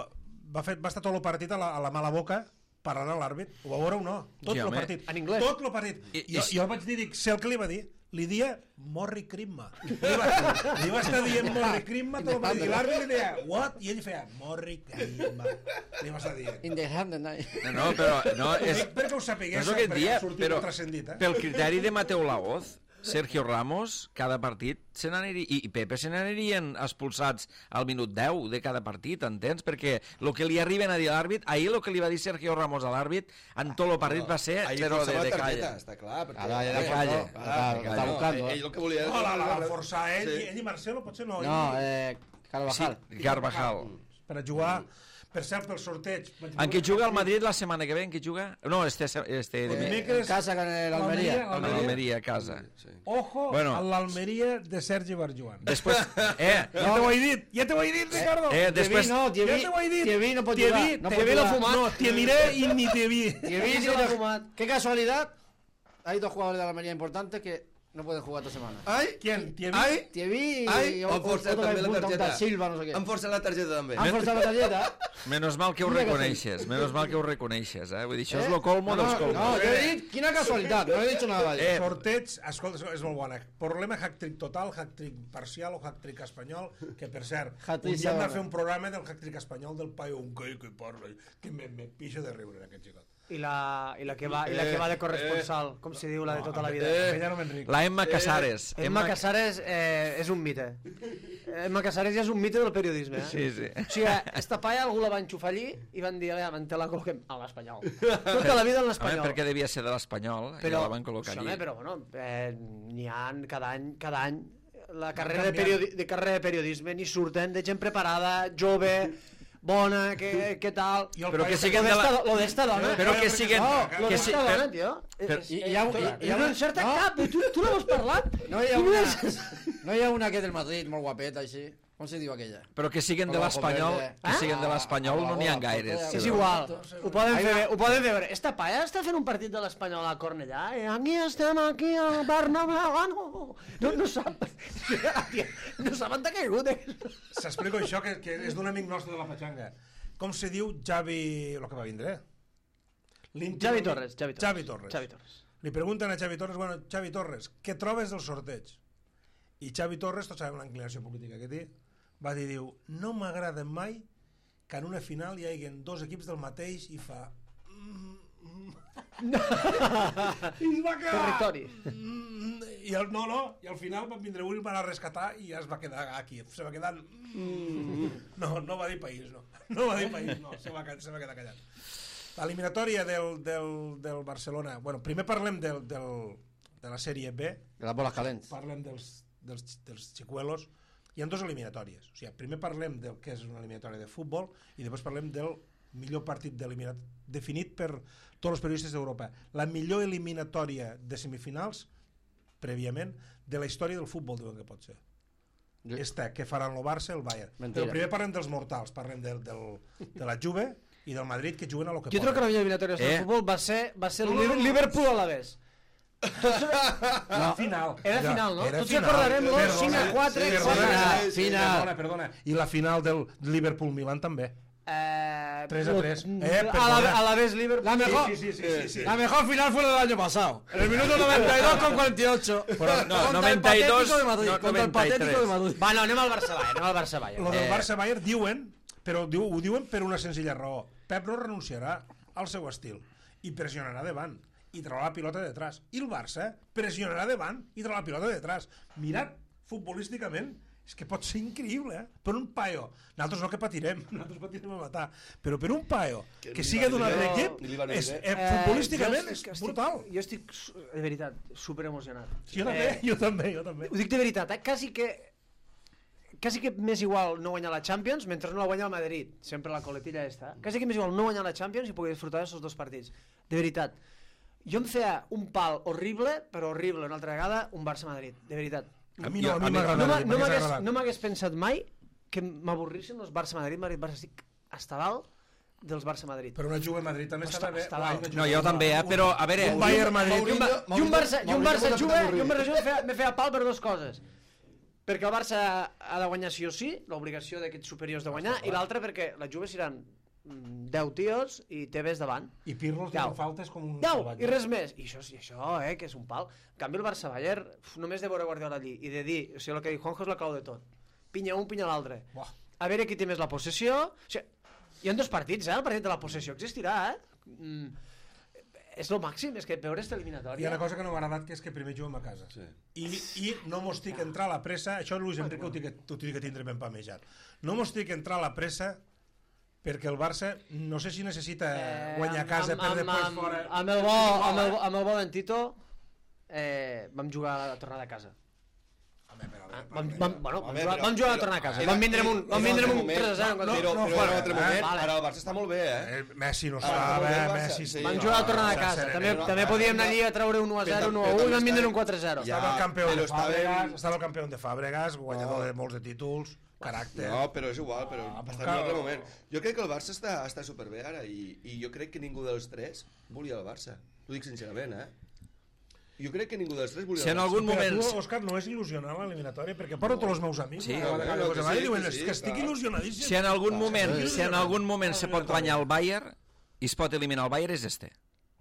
va, fer, va estar tot el partit a la, a la mala boca parlant a l'àrbit. Ho va veure o no? Tot Sí, el home. partit. En anglès. Tot el partit. I- I, jo, i- jo vaig dir, dic, sé el que li va dir? Li dia Morri Crimma. Li va, li va estar dient Morri Crimma tot el partit. I l'àrbit li deia, what? I ell feia, Morri Crimma. Li va estar dient. In the hand and I... No, no, però no, és, Dic perquè ho sapigués, és el que et perquè dia, ha sortit però transcendit, eh? pel criteri de Mateu Laoz, Sergio Ramos, cada partit se n'aniria, i i Pepe se n'anirien expulsats al minut deu de cada partit, entens? Perquè el que li arriben a dir a l'àrbit, ahir el que li va dir Sergio Ramos a l'àrbit, en tot el partit va ser Ahí però de, forçava de la calle. targeta, està clar. Perquè... Ara ja De la calle. foto, està, De està calle. buscando. Ell el que volia... No, la, la va forçar ell, Sí. ell i Marcelo, potser no. No, ell, eh, Carvajal. Carvajal. per a jugar, per cert, pel sorteig. En què juga el Madrid la setmana que ve? En què juga? No, este, este El Eh, dimecres- en casa con el Almería. Almería, amb l'Almeria a casa. Ojo Bueno. a l'Almeria de Sergi Barjuan. Després, eh, Ja te ho he dit, ja te ho he dit, Ricardo. eh, després, Tievi no, Tievi, Ja te ho he dit. Tievi no pot Tievi, jugar. No te pot vi lo jugar. fumat. No, te miré y ni te vi. Tievi Sí, sí lo lo ha ha fumat. Qué casualidad. Hay dos jugadores de la Almería importantes que no pueden jugar esta semana. Ai, ¿Quién? ¿Tievi? ai, Tievi ai, y han forçat otro també la punta, un targeta. tal Silva, no sé qué. Han forçat la targeta també. Han forzado la tarjeta. menos mal que ho Mira que reconeixes, menos mal que ho reconeixes, eh? Vull dir, això és ¿Eh? lo colmo no, dels no, colmos. no, yo he dicho, quina casualidad, no he dicho nada. yo. Eh, Sorteig, escolta, és molt bona. Problema hat-trick total, hat-trick parcial o hat-trick espanyol, que per cert, Hat-trick un dia hem de segona. fer un programa del hat-trick espanyol del paio un que, que parla, que me, me pixo de riure en aquest xicot. I la, i la, que va, i la que va de corresponsal, com se diu, la de tota la vida. Aquella no m'enric. la Emma Casares. Emma Casares eh, és un mite. Emma Casares ja és un mite del periodisme. Eh? Sí, sí. O sigui, esta paia algú la va enxufar allí i van dir, ja, te la col·loquem a l'Espanyol. Tota la vida en Home, l'Espanyol. perquè devia ser de l'Espanyol, i Però, la van col·locar sí, allí. home, però bueno, eh, n'hi ha cada any, cada any la carrera de, canviant. periodi de carrera de periodisme n'hi surten de gent preparada, jove, bona, que, que tal. I el Però paio que siguen de la... Lo d'esta dona. Però que siguen... No, lo que d'esta si... dona, per- tio. però- És- I- i hi ha un- i- hi i ha no un- encerta no. cap, tu, tu no has parlat? No hi ha Tu una, és- no hi ha una que és del Madrid, molt guapeta, així. Com se diu aquella? Però que siguen de Con la l'Espanyol, Jopete. que siguen de l'Espanyol no n'hi ha gaires. Ah, És sí. igual, ho poden fer bé, ho poden fer bé. Esta paia està fent un partit de l'Espanyol a Cornellà i aquí estem, aquí al Bernabéu, ah, no, no, no sap, no sap on t'ha caigut. Eh? S'explico això, que, que és d'un amic nostre de la Pachanga. Com se diu Javi... el que va vindre? L'íntim Javi amic- Torres, Javi Torres. Xavi Torres. Xavi Torres. Li pregunten a Xavi Torres, bueno, Xavi Torres, què trobes del sorteig? I Xavi Torres, tots sabem l'inclinació política que té, va dir, diu, no m'agrada mai que en una final hi hagi dos equips del mateix i fa... Mm, mm. I es va quedar... Territori. Mm, I el, no, no, i al final van vindre un i el van a rescatar i ja es va quedar aquí, se va quedar... Mm. No, no va dir país, no. No va dir país, no, se va, se va quedar callat. L'eliminatòria del, del, del Barcelona... Bueno, primer parlem del, del, de la sèrie B, De las bolas calentes. parlem dels, dels, dels xicuelos. Hi ha dues eliminatòries. O sigui, primer parlem del que és una eliminatòria de futbol i després parlem del millor partit definit per tots els periodistes d'Europa. La millor eliminatòria de semifinals, prèviament, de la història del futbol, diuen que pot ser. Jo- Esta, que faran el Barça i el Bayern. Mentira. Però primer parlem dels mortals, parlem del, del, de la Juve i del Madrid, que juguen a lo que Jo crec que la millor eliminatòria del Eh. futbol va ser, va ser el Liber- Liverpool a la vez. No. Final. Era final, no? Era Tots final. recordarem lo Perdona, cinc a quatre, sí, quatre a perdona, tres. sí, Final. Perdona, perdona. I la final del Liverpool-Milan també. Eh, tres a lo- tres. Eh, a, la, perdona. a la vez Liverpool. La mejor, Sí, sí, sí, sí, sí. la mejor final fue la del año pasado. En el minuto noventa y dos con cuarenta y ocho. No, Contra noventa y el dos, patético de Madrid. no, Contra el noventa y tres. patético de Madrid. Va, no, anem al Barça-Bayern, anem al Barça-Bayern. Lo del Eh. Barça-Bayern diuen, però diu, ho diuen per una senzilla raó. Pep no renunciarà al seu estil i pressionarà davant i traurà la pilota de detrás. I el Barça pressionarà davant i traurà la pilota de detrás. Mirad, futbolísticament, és que pot ser increïble, eh? Per un paio, nosaltres no que patirem, nosaltres patirem a matar, però per un paio que, que siga d'un altre equip, Ni li va és, bé. eh, futbolísticament jo és estic- brutal. Jo estic, su- de veritat, super emocionat. Jo també, jo també, jo també. Ho dic de veritat, eh? Quasi que quasi que m'és igual no guanyar la Champions mentre no la guanya el Madrid, sempre la coletilla esta. Quasi que m'és igual no guanyar la Champions i poder disfrutar d'aquests dos partits. De veritat. Jo em feia un pal horrible, però horrible una altra vegada, un Barça-Madrid, de veritat. A mi no, a A mi mi- m'agrada. No m'a- no m'hagués m'hagués agradat. no m'hagués pensat mai que m'avorrissin els Barça-Madrid, Madrid-Barça. Estic hasta dalt dels Barça-Madrid. Però una Juve Madrid també Està- està bé. està Uai, dalt. una No, Juve- jo també, eh? Però, a veure... Un Bayern Madrid. I un, Ba- i un Barça, i un Barça Juve, i un Barça Juve feia, me feia pal per dues coses. Perquè el Barça ha de guanyar sí o sí, l'obligació d'aquests superiors de guanyar, i l'altra perquè la Juve seran deu tios i Tevez davant. I Pirlo els Deu. tenen faltes com un deu, salvatge. i res més. I això, i això eh, que és un pal. En canvi, el Barça-Bayern, només de veure Guardiola allí i de dir, o sigui, el que diu Juanjo és la clau de tot. Pinya un, pinya l'altre. Buah. A veure qui té més la possessió. O sigui, hi ha dos partits, eh? El partit de la possessió existirà, eh? Mm. És el màxim, és que veure esta eliminatòria. Hi ha una cosa que no m'ha agradat, que és que primer juguem a casa. Sí. I, I no mos tinc entrar a la pressa, això Luis Enrique ho tinc, ho tinc que tindre ben pamejat. No mos tinc entrar a la pressa perquè el Barça no sé si necessita Eh, guanyar a casa amb, per amb, després amb, fora. amb, el bo, amb, el, amb el bo d'en Tito eh, vam jugar a la tornada a casa. Ah, vam, vam, bueno, vam, Home, jugar, però- vam jugar a però- tornar a casa. era- Vam vindre amb un, era vam un vindre amb altre un moment. tres a zero. No, Però, no, però fora, era un altre eh? moment, Vale. ara el Barça està molt bé, eh? Eh, Messi no Ara, estava, molt bé el Barça, Messi... sí. Vam jugar a tornar a casa. Sereno. També, no, també no, podíem no, anar allí a treure un u a zero, però un u a també u i vam vindre estava- un quatre a zero. Ja, Estava el campió però de estava Fàbregas, en- estava el campió de Fàbregas, guanyador No. de molts de títols, caràcter... No, però és igual, però Ah, està però en un altre que- moment. Jo crec que el Barça està, està superbé ara i, i jo crec que ningú dels tres volia el Barça. T'ho dic sincerament, eh? Jo crec que ningú dels tres volia Si el en Barça. algun Per a moment... tu, Òscar, no és il·lusionant l'eliminatòria, perquè porto tots els meus amics. Sí, una vegada claro que que us demani, sí, diuen, que és sí, que estic clar. il·lusionadíssim. Si en algun moment, sí, si en sí. algun moment se pot guanyar el Bayern i es pot eliminar el Bayern és este.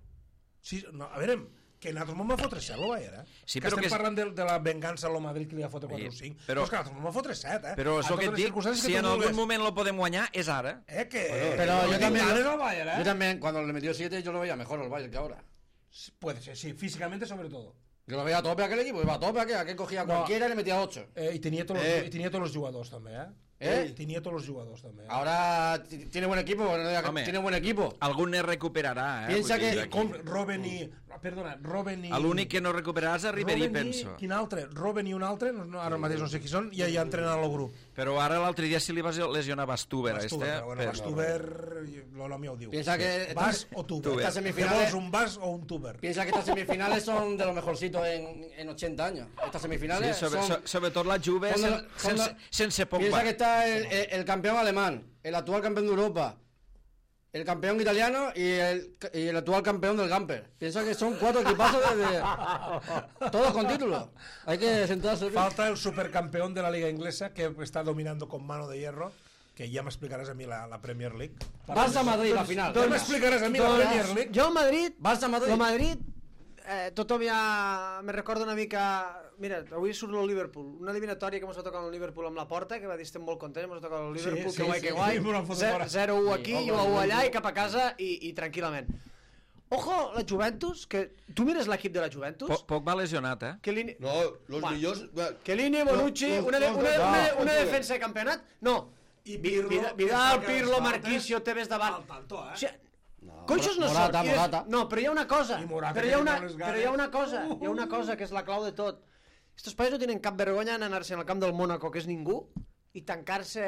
Sí, no, a veure, que nosaltres m'ho va fotre set, el Bayern, eh? Sí, que però estem que és- parlant de, de la vengança a lo Madrid que li va fotre quatre o Sí, cinc. però- Però és que nosaltres m'ho va fotre set, eh? Però és A el que totes et les dic, circumstàncies si que en tu algun vulguis. moment lo podem guanyar és ara. Eh, que... Pero no yo dic también- ganes al Bayern, eh? Yo también, cuando le metió siete, yo lo veía mejor al Bayern que ahora. Puede ser, sí, físicamente sobre todo. Yo lo veía a tope aquel equipo, iba a tope aquel, aquel cogía a No. cualquiera y le metía ocho. Eh, i, tenia tots Eh. los, I tenia tots els jugadors, també, eh? Eh? Tenia tots els jugadors, també. Eh? Ahora t- tiene buen equipo, no diga que Hombre. tiene buen equipo. Algun ne recuperarà, eh? Piensa Vull dir, que- aquí. Com Robben i... Perdona, Robben i... L'únic que no recuperarà és a Ribéry, Robben i- penso. Quin altre? Robben i un altre, no, no, ara mateix no sé qui són, i ja entrenen al grup. Però ara l'altre dia sí li va lesionar Bastuber, a Bastuber, este. però bueno, per- Bastuber, l'home ja ho diu. Piensa que Bas estas, o tuber. Tuber. estas Què semifinales, vols, un bas o un tuber? piensa que estas semifinales son de los mejorcitos en, en ochenta años. Estas Sí, semifinales sobre, son, so, sobretot la Juve son de sen, la- son de- sense, sense piensa Pogba. que está el, el- el campeón alemán, el actual campeón de Europa, el campeón italiano y el, y el actual campeón del Gamper. Piensa que son cuatro equipazos de, de- todos con títulos. Hay que sentarse bien. Falta el supercampeón de la Liga Inglesa, que está dominando con mano de hierro, que ja m'explicaràs a mi la, la Premier League. Barça-Madrid, la final. Ja m'explicaràs a mi la Premier League. Jo, Madrid, Barça-Madrid. el Madrid, eh, tothom ja me recorda una mica... Mira, avui surt el Liverpool, una eliminatòria que ens va tocar el Liverpool amb la porta, que va dir estem molt contents, ens va tocar el Liverpool, sí, que guai, sí, que guai, sí, m'ho van fotre fora. zero u aquí Sí, i home, u el allà Liverpool. i cap a casa i, i tranquil·lament. Ojo, la Juventus, que tu mires l'equip de la Juventus, Po- Pogba lesionat, eh? que línia... No, los Bueno. millors... Chiellini, Bonucci, No, no, una, de- no, una, no, una, no, una no, defensa de campionat? No. I Vi- Pirlo, Vidal, que Vidal saca les Pirlo, faltes. Marquisio, Tevez davant. Al tanto, eh? O sigui, Conxos no Morata, són. I des- Morata. No, però hi ha una cosa. I Morata, Però hi ha que una, té les ganes. però hi ha una cosa. Hi ha una cosa que és la clau de tot. Estos països no tenen cap vergonya en anar-se al camp del Mónaco, que és ningú, i tancar-se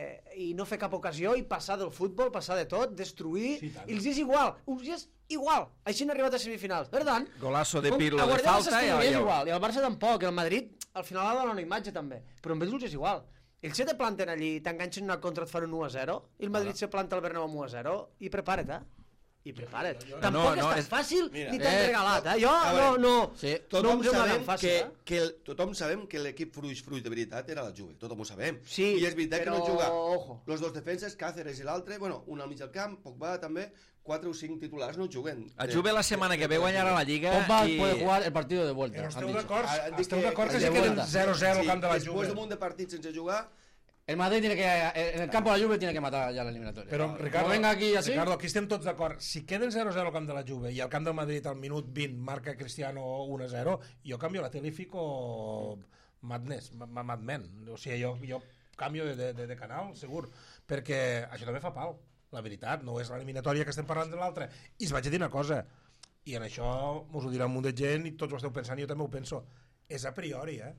i no fer cap ocasió i passar del futbol, passar de tot, destruir, Sí, tant. i els és igual, els és igual. Així han arribat a semifinals. Per tant, Golazo de com Pirlo a de Guardiola falta s'estima, i- és i- igual, i al Barça tampoc, i al Madrid al final ha de donar una imatge també, però amb ells els és igual. Ells se te planten allí, t'enganxen una contra, et fan un u a zero, i el Madrid se planta al Bernabéu amb u a zero, i prepara't, eh? I prepara't. Tampoc No, no, és tan és- fàcil Mira, ni tan eh, regalat, eh? Jo a no, veure, no, sí, no Tothom em sembla sabem tan fàcil, que, eh? que el, tothom sabem que l'equip fruix, fruix de veritat era la Juve, tothom ho sabem. Sí, I és veritat però, que no juga ojo. los dos defenses, Cáceres i l'altre, bueno, un al mig del camp, Pogba també, quatre o cinc titulars no juguen. A Juve la setmana que ve guanyarà la Lliga Pogba i... puede jugar el partido de Però vuelta. han esteu dicho. d'acord? Ah, han dit Esteu que- d'acord que el si de queden vuelta. zero zero al camp de la Després Juve? d'un munt de partits sense jugar, El Madrid tiene que, en el campo de la Juve tiene que matar ya la eliminatoria. Però, Ricardo, Como venga aquí así, Ricardo, aquí estem tots d'acord. Si queden zero zero al camp de la Juve i al camp del Madrid al minut vint marca Cristiano u a zero, jo canvio la tele i fico Madness, ma- ma- Mad Men. O sigui, jo, jo canvio de, de, de canal, segur, perquè això també fa pal, la veritat, no és l'eliminatòria que estem parlant de l'altra. I es vaig a dir una cosa, i en això mos ho dirà un munt de gent i tots ho esteu pensant i jo també ho penso, és a priori, eh?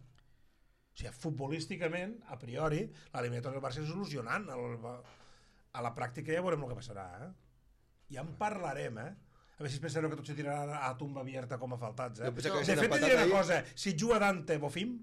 O sigui, futbolísticament, a priori, l'eliminatòria del Barça és il·lusionant. El, a la pràctica ja veurem el que passarà, eh? Ja en parlarem, eh? A veure si es pensareu que tots se tiraran a tumba abierta com a faltats, eh? Jo penso que De s'han fet, et empatat diré una ahir. cosa, si juga Dante Bofim,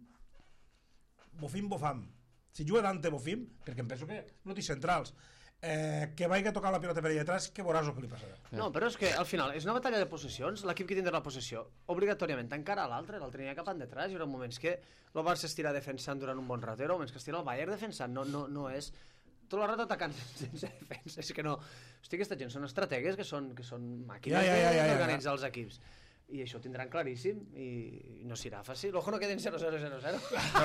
Bofim Bofam, si juga Dante Bofim, perquè em penso que no té centrals, eh, que vagi a tocar la pilota per allà atrás, que veuràs el que li passarà. No, però és que al final és una batalla de possessions, l'equip que tindrà la possessió obligatòriament tancarà l'altre, l'altre n'hi ha cap endetrás, hi haurà moments que el Barça estirà defensant durant un bon rato, hi haurà moments que estirà el Bayern defensant, no, no, no és... tota la rata atacant sense defensa. És que no... Hosti, aquesta gent són estrategues que són, que són màquines Ja, ja, ja, ja, ja. d'organitzar els equips. I això ho tindran claríssim i no serà fàcil. Ojo, no queden zero zero zero zero.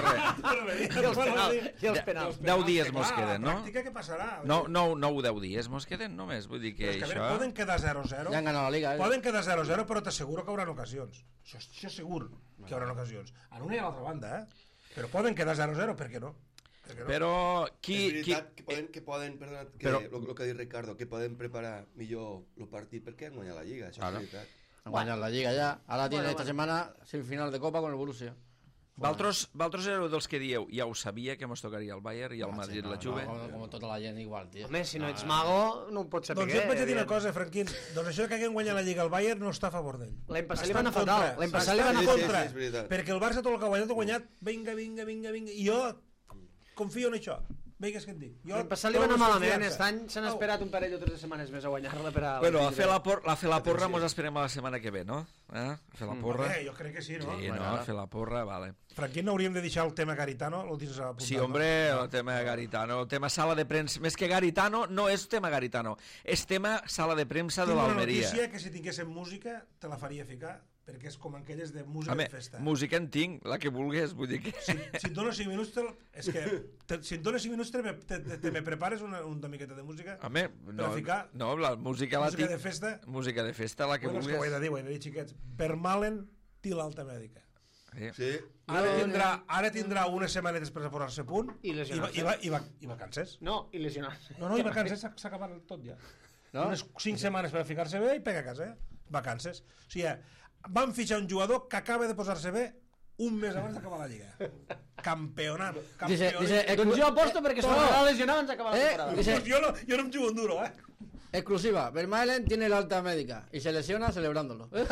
I els penals. I els penals. Deu dies mos queden, no? La pràctica què passarà? No, no, no ho deu dies mos queden només, vull dir que Però és que, a això... veure, poden quedar zero zero. Ja han ganat la Liga, eh? Poden quedar zero zero, però t'asseguro que hauran ocasions. Això, això segur que hi haurà ocasions. En una i a l'altra banda, eh? Però poden quedar zero zero, per què no? Per què no? Però qui... És qui... veritat que poden, que poden perdona, que, Però- lo, lo que ha dit Ricardo, que poden preparar millor el partit perquè han guanyat la Lliga, això Claro. és veritat. Han guanyat la Liga ja. Ara tiene Bueno, esta bueno. semana semifinal de Copa con el Borussia. Valtros, Valtros éreu dels que dieu, ja ho sabia que mos tocaria el Bayern i el Madrid la Juve. No, com, com tota la gent igual, tio. Home, si no ets mago, no ho pots saber. Doncs jo et vaig a dir una cosa, Franquín. Doncs això que haguem guanyat la Lliga al Bayern no està a favor d'ell. L'any passat li Està van en anar fatal. contra. L'any passat li Està van en anar Sí, sí, contra. sí, és veritat. Perquè el Barça tot el que ha guanyat ho ha guanyat. Vinga, vinga, vinga, vinga. I jo confio en això. Vinga, és que et dic. Jo L'any passat li va anar malament. Aquest any s'han esperat un parell o tres setmanes més a guanyar-la per a... Bueno, a fer la, por a fer la porra mos esperem a la setmana que ve, no? Eh? A fer la porra. Eh, jo crec que sí, no? Sí, no, a fer la porra, vale. Franquín, no hauríem de deixar el tema Garitano? Lo tens apuntat, Sí, hombre, no? el tema Garitano, el tema sala de premsa, més que Garitano, no és tema Garitano, és tema sala de premsa de Tinc una l'Almeria. notícia que si tinguéssim música te la faria ficar, perquè és com aquelles de música Home, de festa. música en tinc, la que vulguis, vull dir que... Si, si et dono cinc minuts, te, és que te, si et dono cinc minuts te, me- te, te, te me prepares una, una miqueta de música? Home, no, a ficar? no, la música la Música tinc... de festa? Música de festa, la que Bueno, és que ho he vulguis. de dir, ho he de dir, xiquets. Vermalen té l'alta mèdica. Sí. Sí. Ara tindrà, ara tindrà unes setmanetes per a posar-se a punt I i, va, lesionar-se. i, va, i, va, i vacances. No, i lesionar-se. No, no, i vacances s'ha s'ha acabat tot ja. No? Unes cinc setmanes per a ficar-se bé i pega a casa, eh? Vacances. O sigui, van fitxar un jugador que acaba de posar-se bé un mes abans d'acabar la Lliga. Campeonat. Dice, campeonat. dice, Doncs jo aposto perquè es No. tornarà a lesionar abans d'acabar la Eh, temporada. dice- Pues yo, no, yo no em jugo un duro, eh? exclusiva, Vermaelen tiene el alta médica y se lesiona celebrándolo. A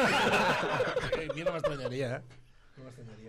mi no m'estranyaria, eh? No m'estranyaria.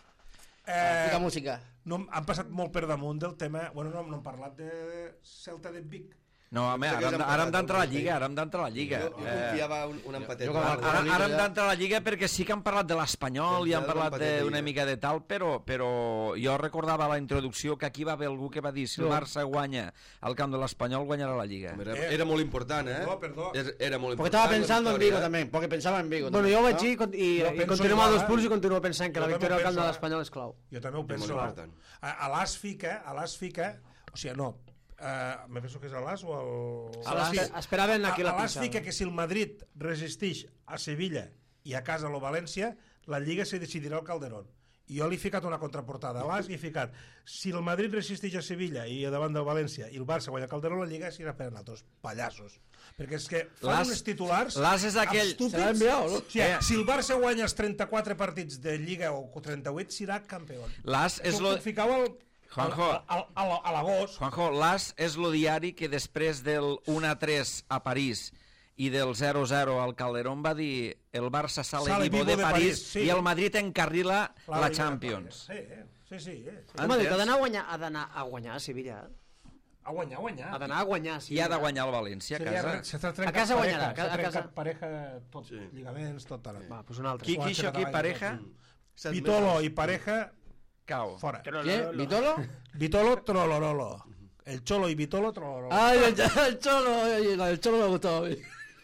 Fica Eh, música. no, han passat molt per damunt del tema... Bueno, no, no hem parlat de Celta de Vic. No, home, ara, hem- ara hem d'entrar a la Lliga, ara hem d'entrar a la Lliga. Jo, jo Eh, confiava un, un empatet. jo com Ara- el- Ara, ara hem ja. d'entrar a la Lliga perquè sí que han parlat de l'Espanyol i han Ja parlat l'empatet de d'una Lliga. mica de tal, però, però jo recordava a la introducció que aquí va haver algú que va dir si el Barça guanya al camp de l'Espanyol guanyarà la Lliga. Era, Eh, era molt important, eh? perdó, perdó. Era, era molt Porque important. estaba la pensando en victòria, Vigo eh? también, porque pensaba en Vigo. Bueno, también, jo ho vaig ¿no? dir i, con- i, Jo i penso continuo igual, amb els eh? punts i continuo pensant que Jo la també victòria ho al camp de penso, eh? l'Espanyol és clau. Jo també ho És penso. molt important. A, a l'As fica, a l'As fica... O sigui, no, uh, me penso que és a l'As o el... A l'As Sí. esperaven aquí la A l'As pinçada. fica que si el Madrid resisteix a Sevilla i a casa lo València, la Lliga se decidirà al Calderón. I jo li he ficat una contraportada a l'As i he ficat si el Madrid resisteix a Sevilla i a davant del València i el Barça guanya el Calderón, la Lliga serà per nosaltres, pallassos. Perquè és que fan L'As- uns titulars l'As és aquell- estúpids. Se l'ha enviat, no? O sigui, si el Barça guanya els trenta-quatre partits de Lliga o trenta-vuit, serà campió. L'As és lo... Ficau al, Juanjo. al, al, al, a l'agost. Juanjo, l'As és lo diari que després del un a tres a París i del zero a zero al Calderón va dir el Barça sale, Sale vivo, vivo de, de París, París, sí. i el Madrid encarrila la, Lliga Champions. Sí, eh? sí, sí. Eh? sí. El Madrid ha d'anar a guanyar, ha d'anar a guanyar a Sevilla. eh? A guanyar, a guanyar. Ha d'anar a guanyar a I Sevilla. ha de guanyar el València a Seria casa. re- s'ha trencat A casa pareja, guanyarà, a s'ha casa- trencat pareja, tot, Sí. lligaments, tot tal. Va, doncs un altre. Qui, qui, això, qui, pareja? Set Vitolo mesos. i pareja, Cau. fora. ¿Quién? ¿Vitolo? Vitolo, trolololo. El Cholo y Vitolo, trolololo. Ay, el, el Cholo, ay, la del Cholo me gustó. El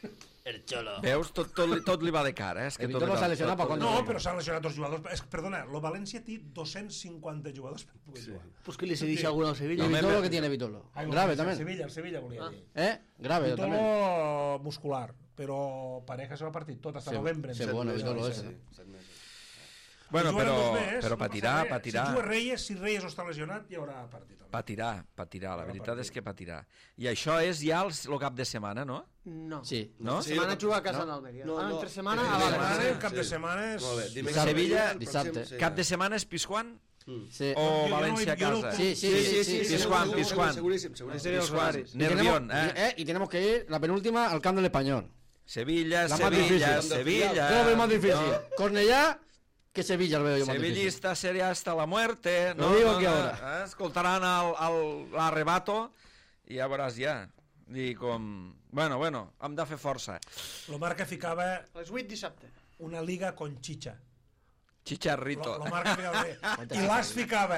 Veus? Tot, tot, li- tot li va de cara. Eh? És que tot Vitolo li va- s'ha lesionat tot- per tot- No, quan- però s'han lesionat dos jugadors. És, que, perdona, lo València té dos-cents cinquanta jugadors per poder jugar. Pues que li cedeix algun al ¿Y Sevilla. No, Vitolo me- que tiene Vitolo? Ai, lo Grave València, El también. Sevilla, el Sevilla volia dir. ¿Eh? Grave también. Vitolo muscular, però pareja se va partir tot, hasta Sí, novembre. sí, em bueno, sembla. Vitolo Sí, ese. sí. Set mesos. Bueno, Juguen però, dos més, però no patirà, passa res. patirà. Si juga Reyes, si Reyes no està lesionat, hi haurà partit. Patirà, patirà, la Haurà veritat partit. és que patirà. I això és ja el, el cap de setmana, no? No. Sí. No? Sí, Setmana no, juga a casa no. d'Almeria. No, Ah, no. entre setmana Entre a Cap de setmana, València. setmana, cap de sí. setmana és... Molt bé. Dimecres, Sevilla, el pròxim, dissabte. sí. Cap de setmana és Pizjuán Sí. o jo no- València a jo no- casa? Sí, sí, sí, sí, sí. Pizjuán, segur, Pizjuán. Seguríssim, seguríssim. els horaris. Y Nervión, tenemos, eh? eh, y tenemos que ir la penúltima al campo del Español. Sevilla, La más Sevilla, difícil. Sevilla. Yo lo veo más difícil. Cornellá que Sevilla lo veo yo más difícil. Sevillista seria hasta la muerte. Lo digo aquí ahora. Eh? Escoltaran el- el- l'arrebato i ja veuràs ja. I com... Bueno, bueno, hem de fer força. Lo Marca ficava A les vuit dissabte. una liga con chicha. Chicharrito. Lo, lo Marca ficava bé. I l'As ficava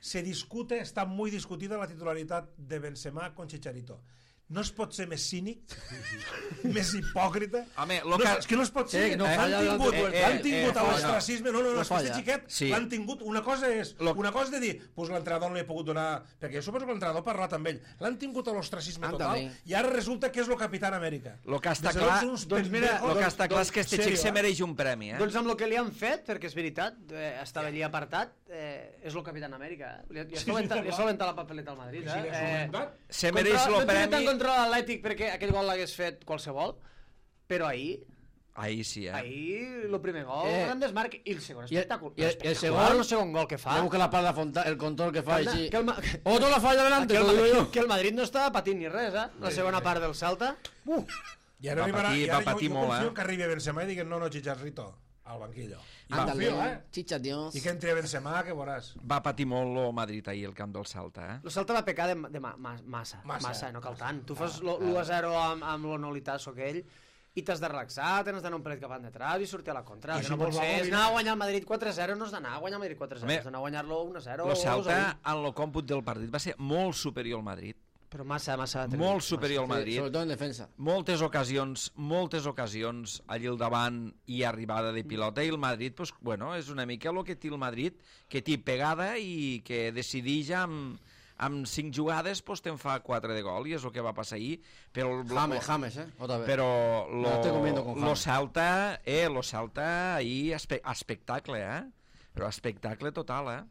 se discute, está muy discutida la titularidad de Benzema con Chicharito. No es pot ser més cínic, més hipòcrita. Home, no, que... és que no es pot ser. Sí, no l'han falla tingut, eh, eh, l'han tingut eh, a falla. l'ostracisme. No, no, no, No és que este falla. xiquet Sí. l'han tingut. Una cosa és Lo- una cosa és de dir, pues l'entrenador no li he pogut donar... Perquè jo suposo que l'entrenador ha parlat amb ell. L'han tingut a l'ostracisme Ah, total també. i ara resulta que és el Capitán Amèrica. Lo que està Des de clar- llavors uns doncs mira, pendejos- El que està clar és que este Serio, xic se eh? mereix un premi, eh? Doncs amb el que li han fet, perquè és veritat, eh, estava allí apartat, eh, és el Capitán Amèrica. Eh? Li, li, ha Sí, sí, solventat, clar. li ha solventat la papeleta al Madrid. Que sí, Eh? que és Eh, solventat. Se mereix contra- el no tinc tant premi... contra l'Atlètic perquè aquell gol l'hagués fet qualsevol, però ahir, Ahir sí, eh? ahir el primer gol, Eh. gran desmarc, i el segon I el- espectacular. i el- i el espectacular, segon- el segon gol que fa. Le busca la espalda a Fontana, el control que fa Que el- així. que el ma- Otro la falla delante, que, el, lo digo Madrid- yo. que el Madrid no estava patint ni res, eh? La segona part del Celta. Uh, I ara, Va arribarà, patir- i ara va patir jo, jo molt, confio eh? que arribi Benzema i diguen no, no, Chicharito, al banquillo. I Ándale, confio, eh? chicha Dios. I que entri a Benzema, que veuràs. Va patir molt el Madrid ahir al camp del Salta, eh? el Celta va pecar de, de ma, ma, massa, Massa, massa, no cal massa. tant. Tu fas l'u a zero amb, amb l'Onolitasso aquell i t'has de relaxar, tens d'anar un pelet cap endretràs i sortir a la contra. I Que si no pot vols ser, és algo, anar a guanyar el Madrid quatre a zero, no és d'anar a guanyar el Madrid quatre a zero, Home, és d'anar a guanyar-lo un a zero. El Celta, en el còmput del partit, va ser molt superior al Madrid. Però massa, massa... Molt superior al Sí, Madrid. sobre todo en defensa. Moltes ocasions, moltes ocasions allí al davant i arribada de pilota i el Madrid, pues, bueno, és una mica el que té el Madrid, que té pegada i que decideix amb, amb cinc jugades pues, te'n fa quatre de gol i és el que va passar ahir. Però el, James, James, eh? Otra vez. però Me la estoy comiendo con lo, lo James. Celta, eh, lo Celta ahir espe espectacle, eh? Però espectacle total, eh?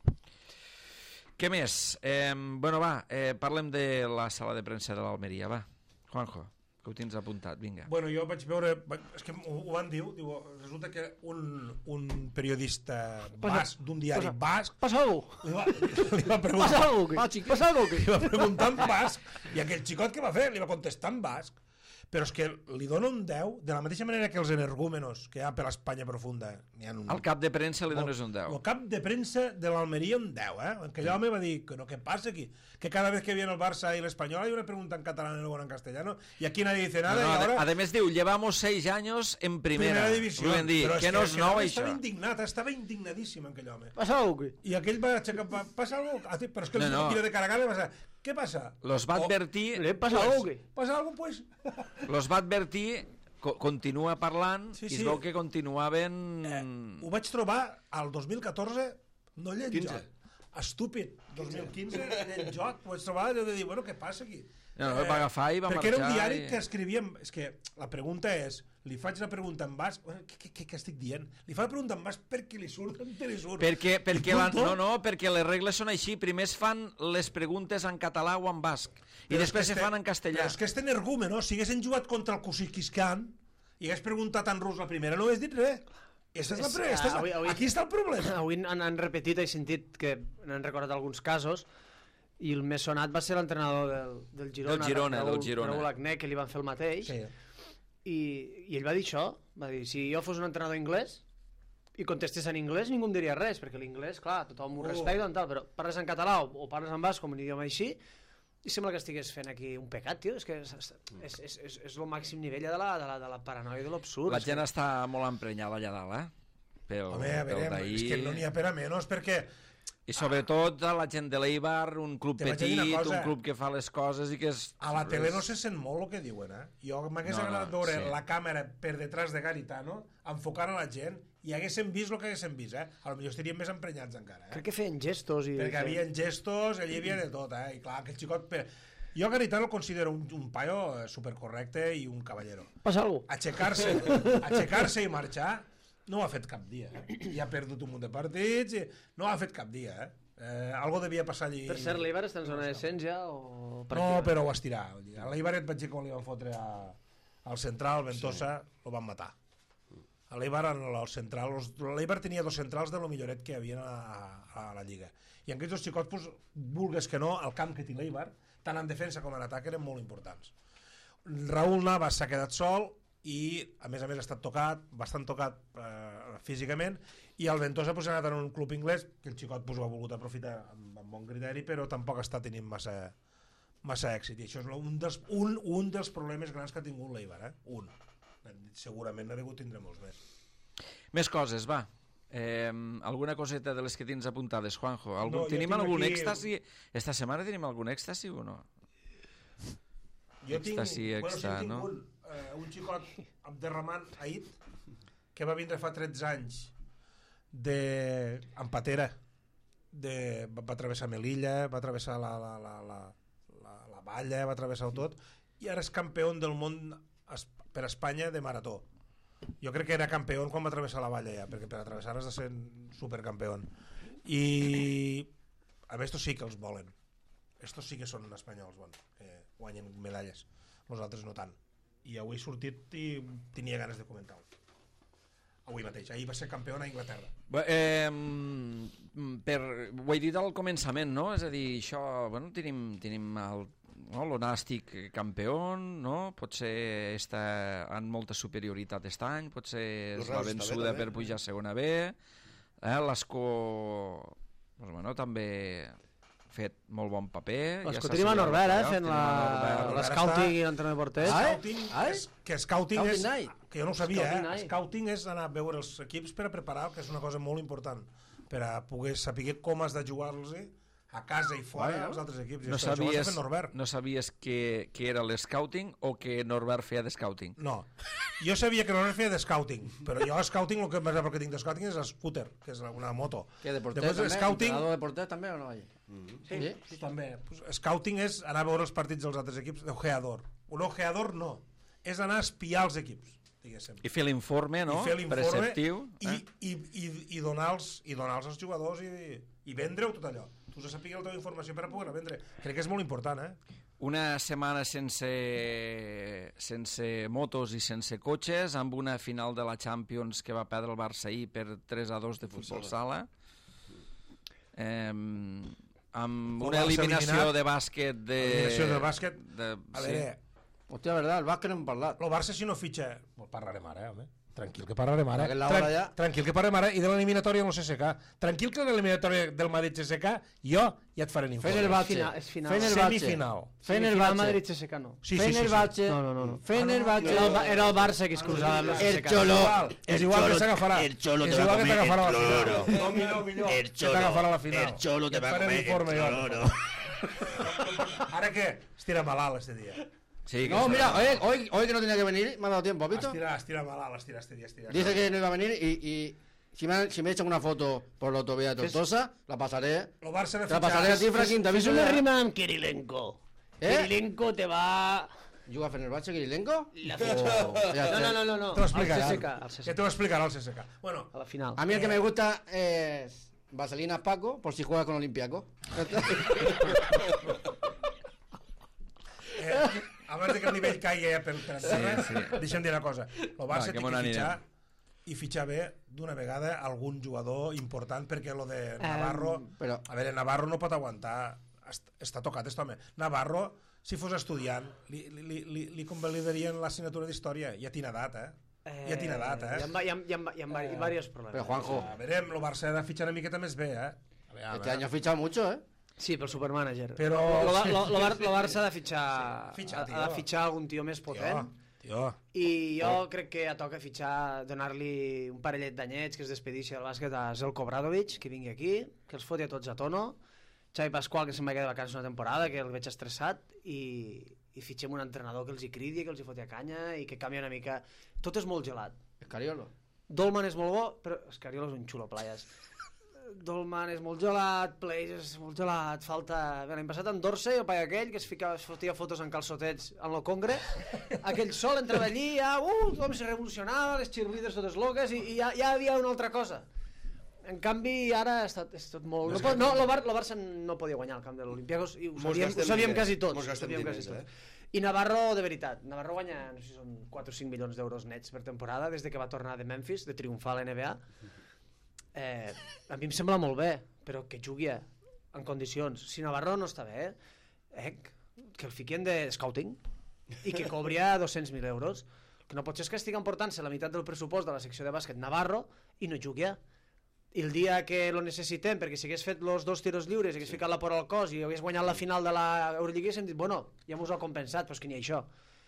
Què més? Eh, bueno, va, eh, parlem de la sala de premsa de l'Almeria, va. Juanjo, que ho tens apuntat, vinga. Bueno, jo vaig veure... vaig- És que ho, ho van dir, diu, resulta que un, un periodista basc, d'un diari passa- basc, Passa algú! li va, li va Passa preguntar... algú! aquí. Passa algú! aquí. Li va preguntar en basc, i aquell xicot que va fer li va contestar en basc, però és que li dona un deu, de la mateixa manera que els energúmenos que hi ha per l'Espanya profunda. N'hi ha un... Al cap de premsa li dones un deu. El cap de premsa de l'Almeria un deu, eh? En aquell home va dir que no, què passa aquí? Que cada vez que viene el Barça y el Español hay una pregunta en catalán y luego en castellano, y aquí nadie dice nada, No, no, y ahora... ade- Ademés diu, llevamos seis años en primera. Primera divisió. Volem dir, Però és que no és aquell nou, home això. Estava indignat, estava indignadíssim aquell home. Passa algú! aquí. I aquell va aixecar, va, passa alguna cosa? Però és que el No, no, no. no. de cara a cara va dir, què passa? Los va O- advertir, Li passa Pues, algú! aquí. Passa alguna cosa, pues? los va advertir, co continua parlant, Sí, i sí. es veu que continuaven... Eh, ho vaig trobar al dos mil catorze, no llet quinze. joc. Estúpid. dos mil quinze, llet joc. Ho vaig trobar allò de dir, bueno, què passa aquí? No, no, va agafar i va perquè era un marxar diari i- que escrivíem... És que la pregunta és, li faig la pregunta en basc... Què, què, què, què estic dient? Li fa la pregunta en basc perquè li surt, perquè li surt. Perquè, perquè I la, punto. no, no, perquè les regles són així. Primer es fan les preguntes en català o en basc. I Però és després que se este- fan en castellà. Però és que este energúmeno, si haguessin jugat contra el Kusikiskan i hagués preguntat en rus la primera, no hagués dit res. Esta és la, És- pre- esta és la, avui- avui- aquí està el problema. Avui han, han repetit, he sentit que n'han recordat alguns casos, i el més sonat va ser l'entrenador del, del Girona, Del Girona, Raül, del Girona. Raül Agné, que li van fer el mateix, Sí. i, i ell va dir això, va dir, si jo fos un entrenador anglès i contestés en anglès, ningú em diria res, perquè l'inglès, clar, tothom ho Oh. respecta, tal, però parles en català o, o parles en basc com un idioma així, i sembla que estigués fent aquí un pecat, tio, és que és, és, és, és, és el màxim nivell de la, de la, de la paranoia i de l'absurd. La és gent que... està molt emprenyada allà dalt, eh? Pel, Home, a pel veure, d'ahir. és que no n'hi ha per a menys, perquè I sobretot a la gent de l'Eibar, un club Te vaig a dir una petit, cosa. un club que fa les coses i que és... a la tele no se sent molt el que diuen, eh? Jo m'hagués No, no, agradat veure sí. la càmera per detrás de Garitano, enfocant a la gent, i haguéssim vist el que haguéssim vist, eh? A lo millor estaríem més emprenyats encara, eh? Crec que feien gestos i... Perquè havia gestos, allà hi havia de tot, eh? I clar, aquell xicot... Per... Jo Garitano el considero un, un paio eh, supercorrecte i un caballero. Passa algú? Aixecar-se aixecar-se i marxar no ho ha fet cap dia, eh? I ha perdut un munt de partits i no ho ha fet cap dia, eh? Eh, algo devia passar allí... Per cert, l'Eibar està en zona de descens ja o... per No, aquí? però ho estirà. A l'Eibar et vaig dir com li van fotre a, al central, Ventosa, sí. Lo van matar. A l'Eibar, al central, l'Eibar tenia dos centrals de lo milloret que hi havia a, a, a la Lliga. I en aquests dos xicots, pues, vulgues que no, el camp que té l'Eibar, tant en defensa com en atac, eren molt importants. Raúl Navas s'ha quedat sol i, a més a més, ha estat tocat, bastant tocat eh, físicament, i el Ventosa pues, ha anat en un club inglès que el xicot pues, ho ha volgut aprofitar amb, amb bon criteri, però tampoc està tenint massa, massa èxit. I això és un dels, un, un dels problemes grans que ha tingut l'Eibar, eh? Un. Segurament n'ha hagut tindre molts més. Més coses, va. Eh, alguna coseta de les que tens apuntades, Juanjo? Algun, No, jo tenim tinc algun aquí- èxtasi? Esta setmana tenim algun èxtasi o no? Jo tinc, Èxtasi, bueno, sí, extra, tinc no? un, eh, un xicot, Abderrahman Ait, que va vindre fa tretze anys de, en patera. De, va, va travessar Melilla, va travessar la, la, la, la, la, la valla, va travessar tot, i ara és campió del món es, per Espanya de marató. Jo crec que era campió quan va travessar la valla ja, perquè per atravessar has de ser supercampió. I a més, estos sí que els volen. Estos sí que són espanyols, bon, eh, guanyen medalles. Nosaltres no tant. I avui he sortit i tenia ganes de comentar-ho. Avui mateix. Ahir va ser campió a Anglaterra. Bé, eh, per, ho he dit al començament, no? És a dir, això, bueno, tenim, tenim el, no? l'onàstic campió, no? Potser està en molta superioritat aquest any, potser és la Reus està bé, vençuda també. per pujar a segona B, eh? l'Escó doncs, bueno, també ha fet molt bon paper. Les ja que s'ha tenim a assegurat Norbert, eh, playoff, fent tenim a Norbert. la- l'escouting i l'entrenador de porters. Ah, eh? Scouting, Ai? és, que scouting, Scouting és, night. que jo no ho sabia, Scouting eh? night. Scouting és anar a veure els equips per a preparar, que és una cosa molt important, per a poder saber com has de jugar-los a casa i fora Bueno. als altres equips. I No això, això ho està sabies, fent Norbert. no sabies que, que era l'escouting o que Norbert feia de scouting? No, jo sabia que Norbert feia de scouting, però jo scouting, el que més que tinc de scouting és scooter, que és una moto. Que de porter Després, també? scouting, Entrenador de porter també o no? Allí? sí, sí, també. Pues, scouting és anar a veure els partits dels altres equips d'ojeador. Un ojeador no, és anar a espiar els equips, diguéssim. I fer l'informe, no? I fer l'informe Preceptiu. i, eh? i, i, i donar-los i donar als jugadors i, i vendre-ho tot allò. Tu has de saber la teva informació per a poder-la vendre. Crec que és molt important, eh? Una setmana sense, sense motos i sense cotxes, amb una final de la Champions que va perdre el Barça ahir per tres a dos de futbol sala. Eh, amb El una Barça eliminació eliminat. de bàsquet de... Eliminació del bàsquet. De, A sí. veure, Hòstia, verdad, el bàsquet no hem parlat. el Barça si no fitxa... Well, parlarem ara, eh, home. Tranquil, que parlarem ara. Perquè l'hora ja- Tranquil, que parlarem ara. I de l'eliminatòria amb el C S K. Tranquil que de l'eliminatòria del Madrid C S K jo ja et faré l'informe. Fenerbahce. Final, és final. Fenerbahce. Semifinal. Final Fenerbahce. Madrid C S K no. Sí, sí, sí, sí. Fenerbahce. No, no, no, no. Fenerbahce. Era el, Ba- era el Barça que es cruzava amb el C S K. Cholo. Igual, és igual que s'agafarà. el Cholo és te va igual a que comer t'agafarà el la final. cloro. No, millor, millor. El Que Cholo, t'agafarà la final. el Cholo te Ja et va a faré comer l'informe el jo. cloro. Ara què? Estira malalt este dia. Sí, que No, serà- mira, hoy, hoy, hoy que no tenía que venir, me ha dado tiempo, ¿has visto? Estira, estira malalt, estira este dia, estira. Dije que no iba a venir y, y si, me, si me echan una foto por la autovía de Tortosa, la pasaré. El Barça de Te la pasaré a ti, Franquín, te Fes aviso una ya. rima amb Kirilenko. Eh? Kirilenko te va... ¿Juga Fenerbahce, Kirilenko? La Oh, ya No, sé. no, no, no, no. Te ho Al C S K, explicarà. al C S Ja K. t'ho explicarà el C S K. Bueno, A la final. A mí el que me gusta es Vaselinas Paco, por si juega con Olimpiaco. eh, abans de que el nivell caigui ja per, per terra, sí, sí. deixa'm dir una cosa. El Barça Va, que té me que n'anirem. fitxar i fitxar bé d'una vegada algun jugador important perquè lo de Navarro... però- A veure, Navarro no pot aguantar... Est- Està tocat, aquest home. Navarro, si fos estudiant, li, li, li, li convalidarien l'assignatura d'història. Ja tinc edat, eh? Ja tinc edat, eh? Hi ha, hi ha, hi ha, hi ha, hi ha varios problemes. Pero Juanjo, A veure, el Barça ha de fitxar una miqueta més bé, eh? A veure, este año ha fichado mucho, ¿eh? Sí, pel supermànager. Però- Lo, lo, lo, lo, Bar- lo Barça ha de fitxar, Sí, fitxa, ha, tio. ha de fitxar algun tio més potent. Tio, tio. I jo crec que ja toca fitxar, donar-li un parellet d'anyets que es despedixi del bàsquet a Zelko Obradovic, que vingui aquí, que els foti a tots a tono, Xavi Pasqual, que se'n va quedar de vacances una temporada, que el veig estressat, i, i fitxem un entrenador que els hi cridi, que els hi foti a canya, i que canvia una mica... Tot és molt gelat. Escariolo. Dolman és molt bo, però Escariolo és un xulo playas. Dolman és molt gelat, Plays és molt gelat, falta... Bé, l'any passat en Dorsey, el paia aquell, que es, ficava, es fotia fotos en calçotets en el congre, aquell sol entrava allí, ja, uh, tothom se revolucionava, les cheerleaders totes loques, i, i ja, ja hi havia una altra cosa. En canvi, ara és tot, és tot molt... No, pot- no, el, Bar, el Barça no podia guanyar el camp de l'Olimpiakos, i ho Mos sabíem, gastem ho sabíem diners, quasi tots. mos ho gastem sabíem diners, quasi tots. eh? I Navarro, de veritat, Navarro guanya, no sé si són quatre o cinc milions d'euros nets per temporada, des de que va tornar de Memphis, de triomfar a l'N B A. Eh, a mi em sembla molt bé, però que jugui en condicions. Si Navarro no està bé, eh, que el fiquin de scouting i que cobria dos-cents mil euros. El que no pot ser és que estigui emportant-se la meitat del pressupost de la secció de bàsquet Navarro i no jugui. I el dia que lo necessitem, perquè si hagués fet los dos tiros lliures, hagués ficat la por al cos i hagués guanyat la final de l'Eurolliga, haguéssim dit, bueno, ja mos ho ha compensat, però és que ni això.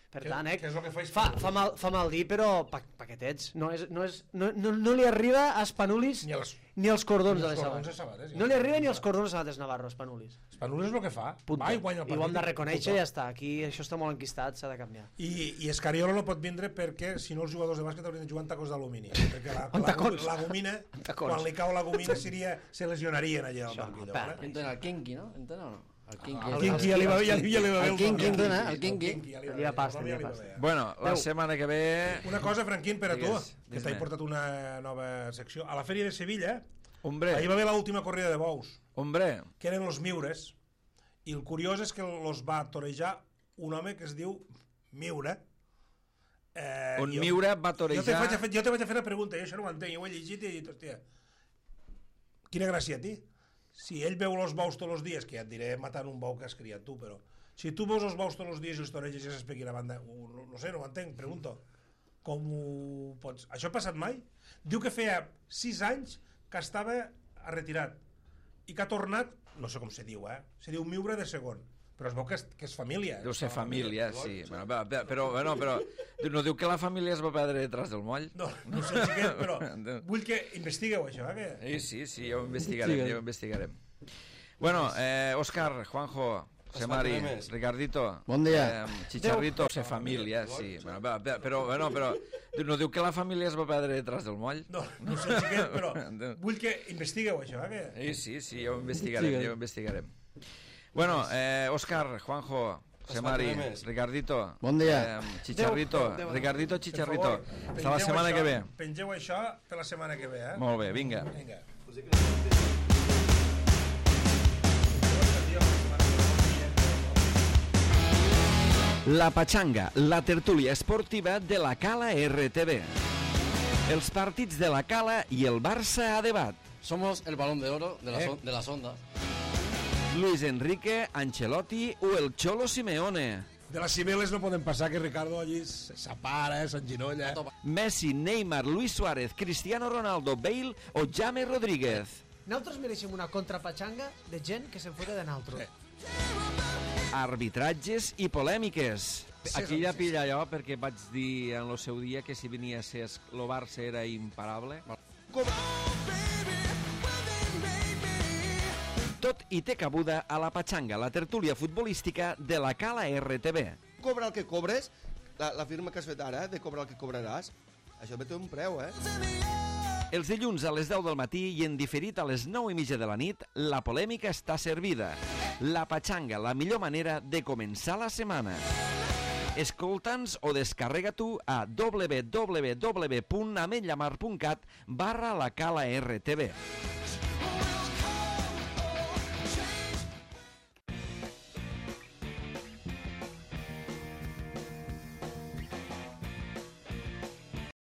Per Què- tant, eh, què és el que faig? fa, fa, mal, fa mal dir, però pa, paquetets. No, és, no, és, no, no, no li arriba a Spanulis Ni els- ni els cordons ni de els les cordons de sabates. sabates, ja. No li arriba ni els cordons de sabates Navarro, Spanulis. Spanulis és el que fa. Punto. Va i guanya el I ho hem de partit. reconèixer i Punto. ja està. Aquí això està molt enquistat, s'ha de canviar. I, i Escariolo no pot vindre perquè si no els jugadors de bàsquet haurien de jugar amb tacos d'alumini, perquè la, Amb la, tacons. la gomina, Amb tacons. quan li cau la gomina seria, se lesionarien allà al Això, banquillo, pa. vale? Entén el Kinky, no? Entén o no? El Kinky. El Kinky ja li va, ja, ja li va bé El Kinky, Kinky, entén, eh? El Kinky. ja li va Li va bé, pasta, el li va Romi ja pasta. bé. Bueno, la Adeu. setmana que ve... Una cosa, Franquín, per a tu, Digues, que dis-me. t'he portat una nova secció. A la Fèria de Sevilla, Hombre, ahir va haver l'última corrida de bous, hombre, que eren els Miures, i el curiós és que els va torejar un home que es diu Miura. Eh, un jo- Miura va Jo te, torejar... vaig a fer, jo te vaig a fer la pregunta, jo això no ho entenc, jo ho he llegit i he dit, hòstia, quina gràcia a ti. Si ell veu els bous tots els dies, que ja et diré matant un bou que has criat tu, però si tu veus els bous tots els dies i els toreges i saps per quina banda, ho, no, no sé, no ho entenc, pregunto. Com ho pots... Això ha passat mai? Diu que feia sis anys que estava retirat i que ha tornat, no sé com se diu, eh? Se diu Miura de segon, però es veu que és, que és família. Deu ser família, sí. Bueno, va, va, però, bueno, però no diu que la família es va perdre detrás del moll? No, no sé, xiquet, però vull que investigueu això, eh? Que... Sí, sí, sí, ja ho investigarem, ja ho investigarem. Bueno, eh, Òscar, Juanjo, Semari, Espatlla més. Ricardito, Bon dia. eh, Chicharrito, ser família, sí. Bueno, va, va, però, bueno, però no diu que la família es va perdre detrás del moll? No, no sé, xiquet, però vull que investigueu això, eh? Que... Sí, sí, sí, ja ho investigarem, ja ho investigarem. Bueno, eh, Òscar, Juanjo, Semari, Espatlla més. Ricardito, Bon dia. eh, Chicharrito, Adeu, adeu. Ricardito, Per Chicharrito. favor, Hasta la pengeu setmana això- que ve. Pengeu això per la setmana que ve, eh? Molt bé, vinga. Vinga. La Pachanga, la tertúlia esportiva de la Cala R T V. Els partits de la Cala i el Barça a debat. Somos el balón de oro de, la Eh. son- de las ondas. Luis Enrique, Ancelotti o el Cholo Simeone. De les Cibeles no podem passar que Ricardo allí s'apara, s'enginolla. Messi, Neymar, Luis Suárez, Cristiano Ronaldo, Bale o James Rodríguez. Nosaltres mereixem una contrapatxanga de gent que se'n fora de nosaltres. Arbitratges i polèmiques. Aquí ja pilla jo perquè vaig dir en el seu dia que si venia a ser el Barça era imparable. Tot i té cabuda a la Pachanga, la tertúlia futbolística de la Cala R T V. Cobra el que cobres, la, la firma que has fet ara, de cobrar el que cobraràs, això ve té un preu, eh? Els dilluns a les deu del matí i en diferit a les nou i mitja de la nit, la polèmica està servida. La Pachanga, la millor manera de començar la setmana. Escolta'ns o descarrega tu a w w w punt ametllamar punt cat barra la Cala R T V.